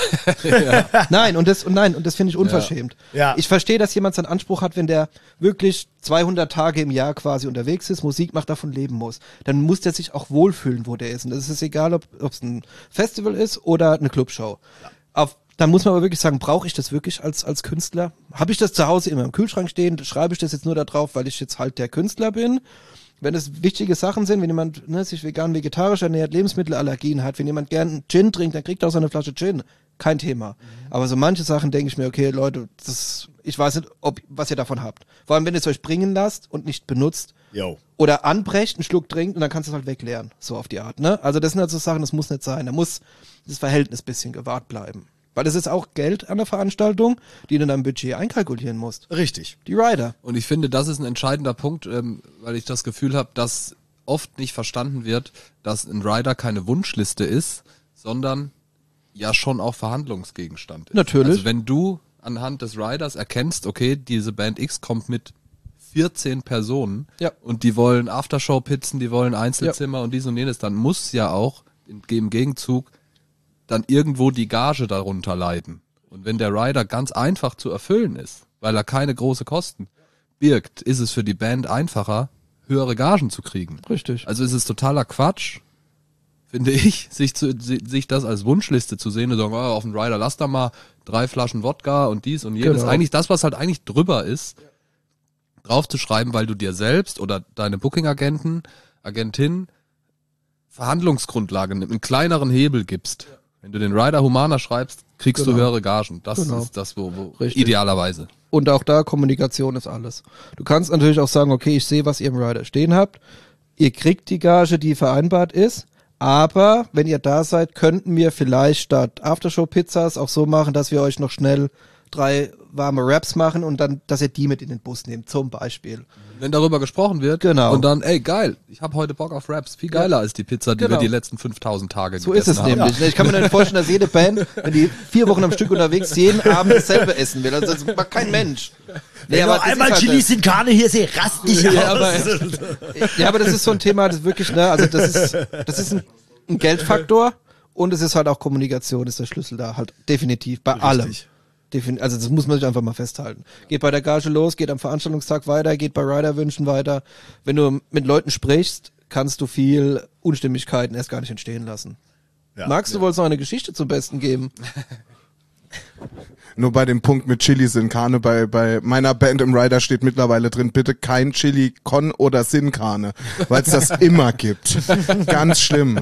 Nein, und das finde ich unverschämt. Ja. Ich verstehe, dass jemand seinen Anspruch hat, wenn der wirklich 200 Tage im Jahr quasi unterwegs ist, Musik macht, davon leben muss. Dann muss der sich auch wohlfühlen, wo der ist. Und das ist egal, ob es ein Festival ist oder eine Clubshow. Ja. Dann muss man aber wirklich sagen, brauche ich das wirklich als Künstler? Habe ich das zu Hause immer im Kühlschrank stehen? Schreibe ich das jetzt nur da drauf, weil ich jetzt halt der Künstler bin? Wenn es wichtige Sachen sind, wenn jemand sich vegan, vegetarisch ernährt, Lebensmittelallergien hat, wenn jemand gern Gin trinkt, dann kriegt er auch so eine Flasche Gin. Kein Thema. Aber so manche Sachen denke ich mir, okay, Leute, ich weiß nicht, was ihr davon habt. Vor allem, wenn ihr es euch bringen lasst und nicht benutzt. Oder anbrecht, einen Schluck trinkt und dann kannst du es halt wegleeren. So auf die Art, ne? Also das sind halt so Sachen, das muss nicht sein. Da muss das Verhältnis ein bisschen gewahrt bleiben. Weil das ist auch Geld an der Veranstaltung, die du in deinem Budget einkalkulieren musst. Richtig. Die Rider. Und ich finde, das ist ein entscheidender Punkt, weil ich das Gefühl habe, dass oft nicht verstanden wird, dass ein Rider keine Wunschliste ist, sondern ja schon auch Verhandlungsgegenstand ist. Natürlich. Also wenn du anhand des Riders erkennst, okay, diese Band X kommt mit 14 Personen und die wollen Aftershow-Pizzen, die wollen Einzelzimmer und dies und jenes, dann muss ja auch im Gegenzug dann irgendwo die Gage darunter leiden. Und wenn der Rider ganz einfach zu erfüllen ist, weil er keine große Kosten birgt, ist es für die Band einfacher, höhere Gagen zu kriegen. Richtig. Also ist es totaler Quatsch, finde ich, sich das als Wunschliste zu sehen und sagen, auf dem Rider lass da mal 3 Flaschen Wodka und dies und jenes. Genau. Eigentlich das, was halt eigentlich drüber ist, drauf zu schreiben, weil du dir selbst oder deine Booking-Agentin Verhandlungsgrundlage, einen kleineren Hebel gibst. Wenn du den Rider humaner schreibst, kriegst du höhere Gagen. Das ist das, wo idealerweise. Und auch da, Kommunikation ist alles. Du kannst natürlich auch sagen, okay, ich sehe, was ihr im Rider stehen habt. Ihr kriegt die Gage, die vereinbart ist. Aber wenn ihr da seid, könnten wir vielleicht statt Aftershow-Pizzas auch so machen, dass wir euch noch schnell 3 warme Wraps machen und dann, dass ihr die mit in den Bus nehmt, zum Beispiel. Wenn darüber gesprochen wird und dann, ey geil, ich habe heute Bock auf Wraps, viel geiler als die Pizza, die wir die letzten 5000 Tage gegessen haben. So ist es nämlich. Ich kann mir nicht vorstellen, dass jede Band, wenn die 4 Wochen am Stück unterwegs jeden Abend dasselbe essen will. Also das macht kein Mensch. Wenn du einmal Chili sin Carne hier sehe, rast dich aus. Aber das ist so ein Thema, das wirklich, also das ist ein Geldfaktor und es ist halt auch Kommunikation, ist der Schlüssel da halt definitiv bei allem. Also das muss man sich einfach mal festhalten. Geht bei der Gage los, geht am Veranstaltungstag weiter, geht bei Riderwünschen weiter. Wenn du mit Leuten sprichst, kannst du viel Unstimmigkeiten erst gar nicht entstehen lassen. Ja. Max, du wolltest noch eine Geschichte zum Besten geben. Nur bei dem Punkt mit Chili Sin Carne, bei meiner Band im Rider steht mittlerweile drin, bitte kein Chili Con oder Sin Carne, weil es das immer gibt. Ganz schlimm.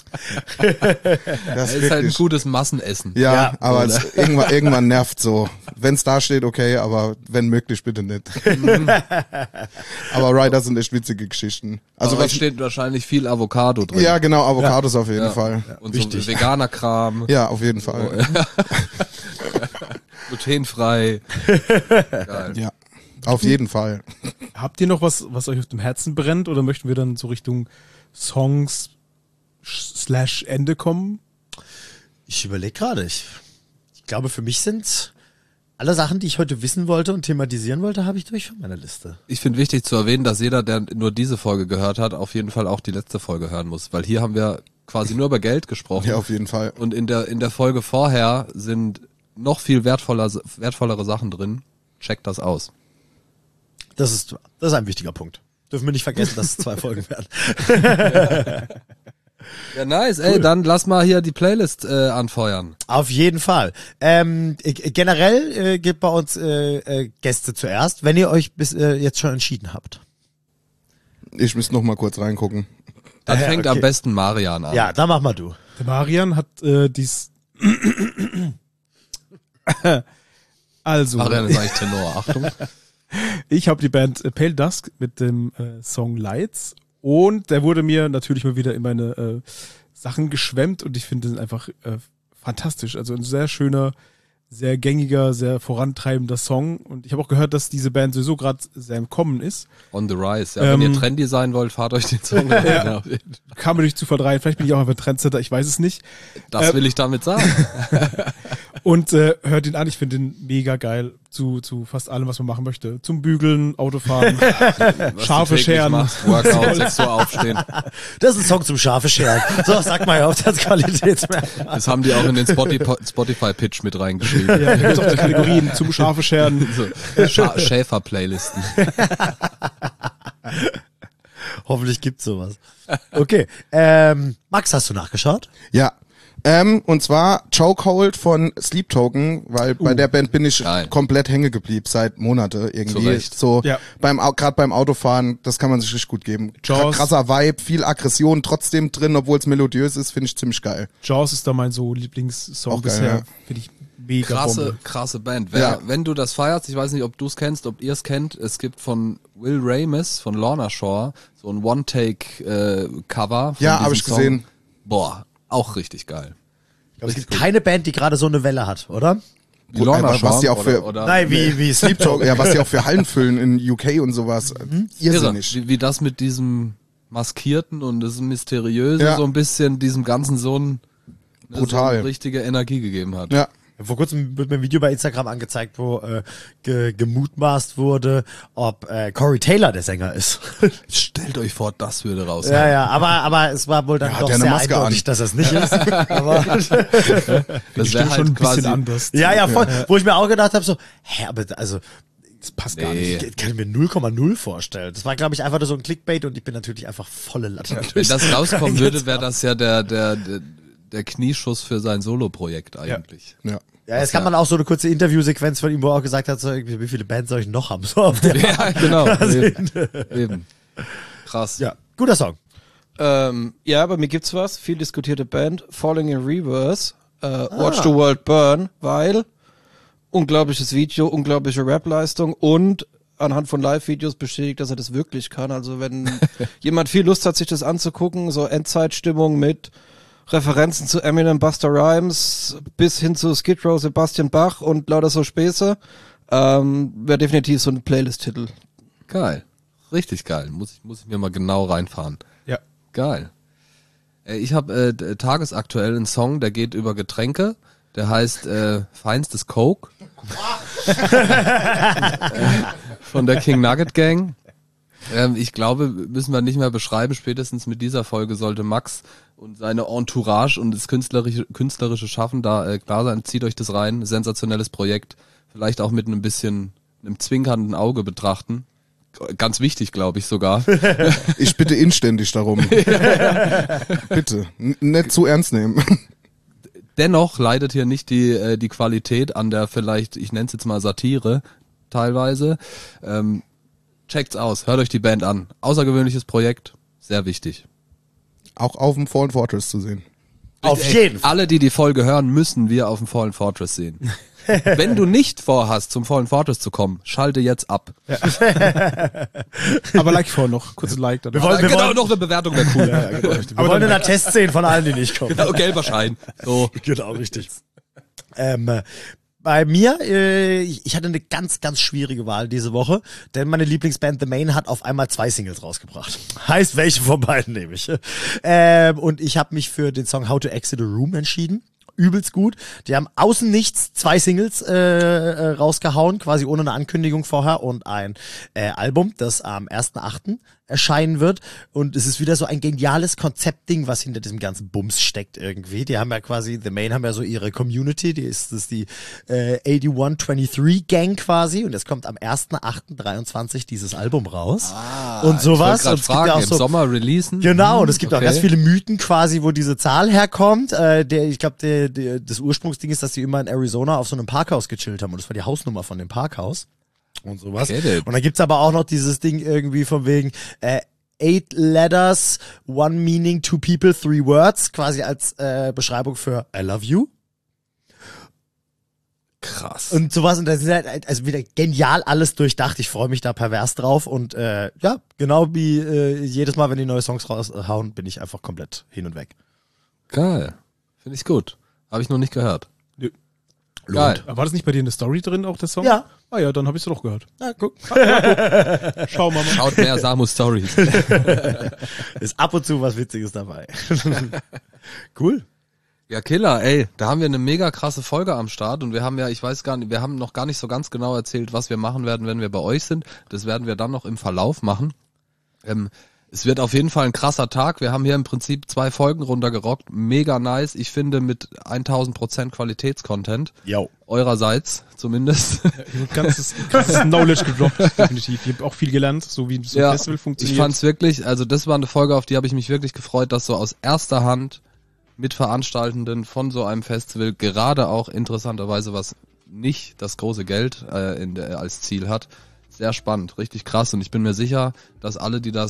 Das ist halt ein gutes Massenessen. Ja, aber es irgendwann nervt so. Wenn es da steht, okay, aber wenn möglich, bitte nicht. Aber Rider sind echt witzige Geschichten. Also da steht wahrscheinlich viel Avocado drin. Ja, genau, Avocados auf jeden Fall. Ja. Und wichtig. So veganer Kram. Ja, auf jeden Fall. Glutenfrei. Geil. Ja, auf jeden Fall. Habt ihr noch was euch auf dem Herzen brennt oder möchten wir dann so Richtung Songs / Ende kommen? Ich überlege gerade. Ich glaube, für mich sind alle Sachen, die ich heute wissen wollte und thematisieren wollte, habe ich durch von meiner Liste. Ich finde wichtig zu erwähnen, dass jeder, der nur diese Folge gehört hat, auf jeden Fall auch die letzte Folge hören muss, weil hier haben wir quasi nur über Geld gesprochen. Ja, auf jeden Fall. Und in der Folge vorher sind noch viel wertvollere Sachen drin. Checkt das aus. Das ist ein wichtiger Punkt. Dürfen wir nicht vergessen, dass es 2 Folgen werden. Ja, nice. Cool. Ey, dann lass mal hier die Playlist anfeuern. Auf jeden Fall. Generell gibt bei uns Gäste zuerst, wenn ihr euch bis jetzt schon entschieden habt. Ich müsste noch mal kurz reingucken. Dann fängt am besten Marian an. Ja, dann mach mal du. Der Marian hat dies... Also... Marian ist eigentlich Tenor, Achtung. Ich habe die Band Pale Dusk mit dem Song Lights und der wurde mir natürlich mal wieder in meine Sachen geschwemmt und ich finde den einfach fantastisch. Also ein sehr schöner, sehr gängiger, sehr vorantreibender Song und ich habe auch gehört, dass diese Band sowieso gerade sehr im Kommen ist. On the rise. Ja, wenn ihr trendy sein wollt, fahrt euch den Song rein. Ja, kann man durch Zufall rein. Vielleicht bin ich auch einfach Trendsetter, ich weiß es nicht. Das will ich damit sagen. Und hört ihn an, ich finde ihn mega geil zu fast allem, was man machen möchte. Zum Bügeln, Autofahren, scharfe Scheren. Workout, 6 Uhr aufstehen. Das ist ein Song zum scharfe Scheren. So, sag mal ja auf das Qualitätsmerkmal. Das haben die auch in den Spotify-Pitch mit reingeschrieben. Ja, da gibt es auch die Kategorien zum scharfe Scheren. So, Schäfer-Playlisten. Hoffentlich gibt's sowas. Okay. Max, hast du nachgeschaut? Ja. Und zwar Chokehold von Sleep Token, weil bei der Band bin ich komplett hängen geblieben seit Monate irgendwie. Zurecht. So gerade beim Autofahren, das kann man sich richtig gut geben. Krasser Vibe, viel Aggression trotzdem drin, obwohl es melodiös ist, finde ich ziemlich geil. Jaws ist da mein so Lieblingssong auch bisher. Ja. Finde ich mega krasse Band. Wenn du das feierst, ich weiß nicht, ob du es kennst, ob ihr es kennt, es gibt von Will Ramis von Lorna Shore so ein One-Take-Cover. Ja, habe ich gesehen. Boah, auch richtig geil. Aber es gibt keine Band, die gerade so eine Welle hat, oder? Was die auch für nein, wie Sleep Token. Ja, was die auch für Hallen füllen in UK und sowas. Irrsinnig. Wie das mit diesem Maskierten und das Mysteriöse so ein bisschen diesem ganzen brutal. So eine richtige Energie gegeben hat. Ja. Vor kurzem wird mir ein Video bei Instagram angezeigt, wo gemutmaßt wurde, ob Corey Taylor der Sänger ist. Stellt euch vor, das würde raus. Ja, aber es war wohl dann doch sehr eindeutig, dass das nicht ist. Aber das wäre halt schon ein quasi bisschen anders. Ja, voll. Wo ich mir auch gedacht habe, so, aber also das passt gar nicht. Ich kann mir 0,0 vorstellen. Das war, glaube ich, einfach nur so ein Clickbait und ich bin natürlich einfach volle Latte. Wenn das rauskommen würde, wäre das ja der Knieschuss für sein Solo-Projekt eigentlich. Ja. Ja, jetzt kann man auch so eine kurze Interviewsequenz von ihm, wo er auch gesagt hat, so, wie viele Bands soll ich noch haben? So auf der genau. Eben. Krass. Ja, guter Song. Ja, bei mir gibt's was. Viel diskutierte Band. Falling in Reverse. Watch the World Burn, weil unglaubliches Video, unglaubliche Rap-Leistung und anhand von Live-Videos bestätigt, dass er das wirklich kann. Also wenn jemand viel Lust hat, sich das anzugucken, so Endzeitstimmung mit Referenzen zu Eminem, Busta Rhymes bis hin zu Skid Row, Sebastian Bach und lauter so Späße, wäre definitiv so ein Playlist-Titel. Geil. Richtig geil. Muss ich mir mal genau reinfahren. Ja. Geil. Ich habe tagesaktuell einen Song, der geht über Getränke. Der heißt Feinstes Coke. Von der King Nugget Gang. Ich glaube, müssen wir nicht mehr beschreiben. Spätestens mit dieser Folge sollte Max und seine Entourage und das künstlerische Schaffen da klar sein. Zieht euch das rein. Sensationelles Projekt. Vielleicht auch mit einem zwinkernden Auge betrachten. Ganz wichtig, glaube ich sogar. Ich bitte inständig darum. Bitte, nicht zu ernst nehmen. Dennoch leidet hier nicht die Qualität an der vielleicht, ich nenne es jetzt mal Satire, teilweise. Checkt's aus, hört euch die Band an. Außergewöhnliches Projekt, sehr wichtig. Auch auf dem Fallen Fortress zu sehen. Auf jeden Fall. Alle, die Folge hören, müssen wir auf dem Fallen Fortress sehen. Wenn du nicht vorhast, zum Fallen Fortress zu kommen, schalte jetzt ab. Ja. Aber like vor noch, kurzes Like. Wir wollen noch eine Bewertung, wäre cool. Ja, genau, wir wollen einen Attest sehen von allen, die nicht kommen. Genau, gelber Schein. So. Genau, richtig. Bei mir, ich hatte eine ganz, ganz schwierige Wahl diese Woche, denn meine Lieblingsband The Main hat auf einmal 2 Singles rausgebracht. Heißt, welche von beiden nehme ich? Und ich habe mich für den Song How to Exit a Room entschieden. Übelst gut. Die haben außen nichts 2 Singles rausgehauen, quasi ohne eine Ankündigung vorher und ein Album, das am 1.8. erscheinen wird. Und es ist wieder so ein geniales Konzeptding, was hinter diesem ganzen Bums steckt irgendwie. Die haben ja quasi, The Main haben ja so ihre Community, das ist die 8123 Gang quasi. Und es kommt am 1.8.23 dieses Album raus. Und sowas. Ich fragen, ja auch so, im Sommer releasen. Genau, und es gibt auch ganz viele Mythen quasi, wo diese Zahl herkommt. Ich glaube, das Ursprungsding ist, dass die immer in Arizona auf so einem Parkhaus gechillt haben. Und das war die Hausnummer von dem Parkhaus. Und sowas. Und dann gibt's aber auch noch dieses Ding irgendwie von wegen 8 letters, 1 meaning, 2 people, 3 words, quasi als Beschreibung für I love you. Krass. Und sowas, und das ist halt also wieder genial alles durchdacht. Ich freue mich da pervers drauf und ja, genau wie jedes Mal, wenn die neue Songs raushauen, bin ich einfach komplett hin und weg. Geil. Finde ich gut. Habe ich noch nicht gehört. Geil. War das nicht bei dir in der Story drin, auch der Song? Ja. Ah ja, dann habe ich es doch gehört. Ja, guck. Schau mal. Schaut mehr Samus Stories. Ist ab und zu was Witziges dabei. Cool. Ja, Killer, ey, da haben wir eine mega krasse Folge am Start und wir haben ja, ich weiß gar nicht, wir haben noch gar nicht so ganz genau erzählt, was wir machen werden, wenn wir bei euch sind. Das werden wir dann noch im Verlauf machen. Es wird auf jeden Fall ein krasser Tag. Wir haben hier im Prinzip 2 Folgen runtergerockt. Mega nice. Ich finde mit 1000% Qualitätscontent. Jo. Eurerseits zumindest. Ganzes Knowledge gedroppt, definitiv. Ich habe auch viel gelernt, so wie so ein Festival funktioniert. Ich fand's wirklich, also das war eine Folge, auf die habe ich mich wirklich gefreut, dass so aus erster Hand mit Veranstaltenden von so einem Festival, gerade auch interessanterweise, was nicht das große Geld als Ziel hat, sehr spannend, richtig krass, und ich bin mir sicher, dass alle, die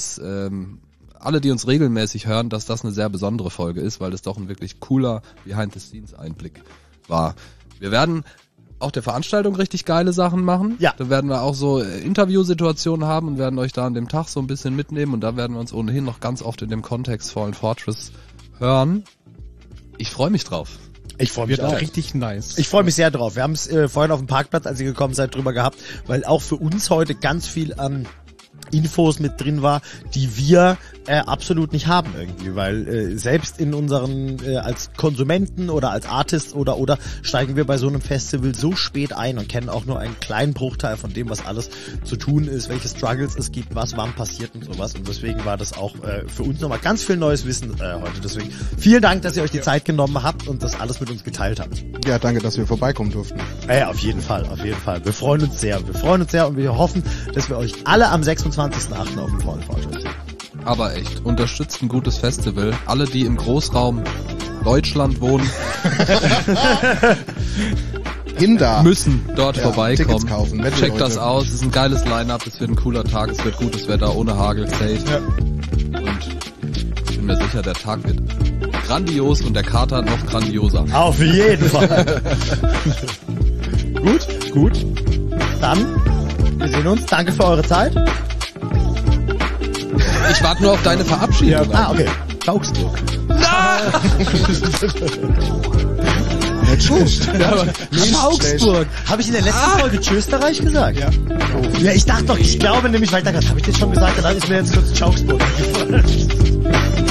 uns regelmäßig hören, dass das eine sehr besondere Folge ist, weil das doch ein wirklich cooler Behind-the-Scenes-Einblick war. Wir werden auch der Veranstaltung richtig geile Sachen machen. Ja. Da werden wir auch so Interviewsituationen haben und werden euch da an dem Tag so ein bisschen mitnehmen, und da werden wir uns ohnehin noch ganz oft in dem Kontext Fallen Fortress hören. Ich freue mich drauf. Ich freue mich auch. Richtig nice. Ich freue mich sehr drauf. Wir haben es vorhin auf dem Parkplatz, als ihr gekommen seid, drüber gehabt, weil auch für uns heute ganz viel an Infos mit drin war, die wir absolut nicht haben irgendwie, weil selbst in unseren als Konsumenten oder als Artists oder steigen wir bei so einem Festival so spät ein und kennen auch nur einen kleinen Bruchteil von dem, was alles zu tun ist, welche Struggles es gibt, was wann passiert und sowas, und deswegen war das auch für uns nochmal ganz viel neues Wissen heute. Deswegen vielen Dank, dass ihr euch die Zeit genommen habt und das alles mit uns geteilt habt. Ja, danke, dass wir vorbeikommen durften. Ja, auf jeden Fall, auf jeden Fall. Wir freuen uns sehr und wir hoffen, dass wir euch alle am 26.8. auf dem Fallen Fortress sehen. Aber echt, unterstützt ein gutes Festival. Alle, die im Großraum Deutschland wohnen, müssen dort vorbeikommen. Kaufen, checkt das aus, es ist ein geiles Line-Up, es wird ein cooler Tag, es wird gutes Wetter, ohne Hagel, safe. Ja. Und ich bin mir sicher, der Tag wird grandios und der Kater noch grandioser. Auf jeden Fall. Gut. Dann, wir sehen uns. Danke für eure Zeit. Ich warte nur auf deine Verabschiedung. Ja. Okay. Augsburg. Nicht schlecht. Augsburg. Habe ich in der letzten Folge Tschösterreich gesagt? Ja. Ja, ich dachte doch, ich glaube nämlich, weil ich dachte, habe ich das schon gesagt? Dann ist mir jetzt kurz Augsburg eingefallen.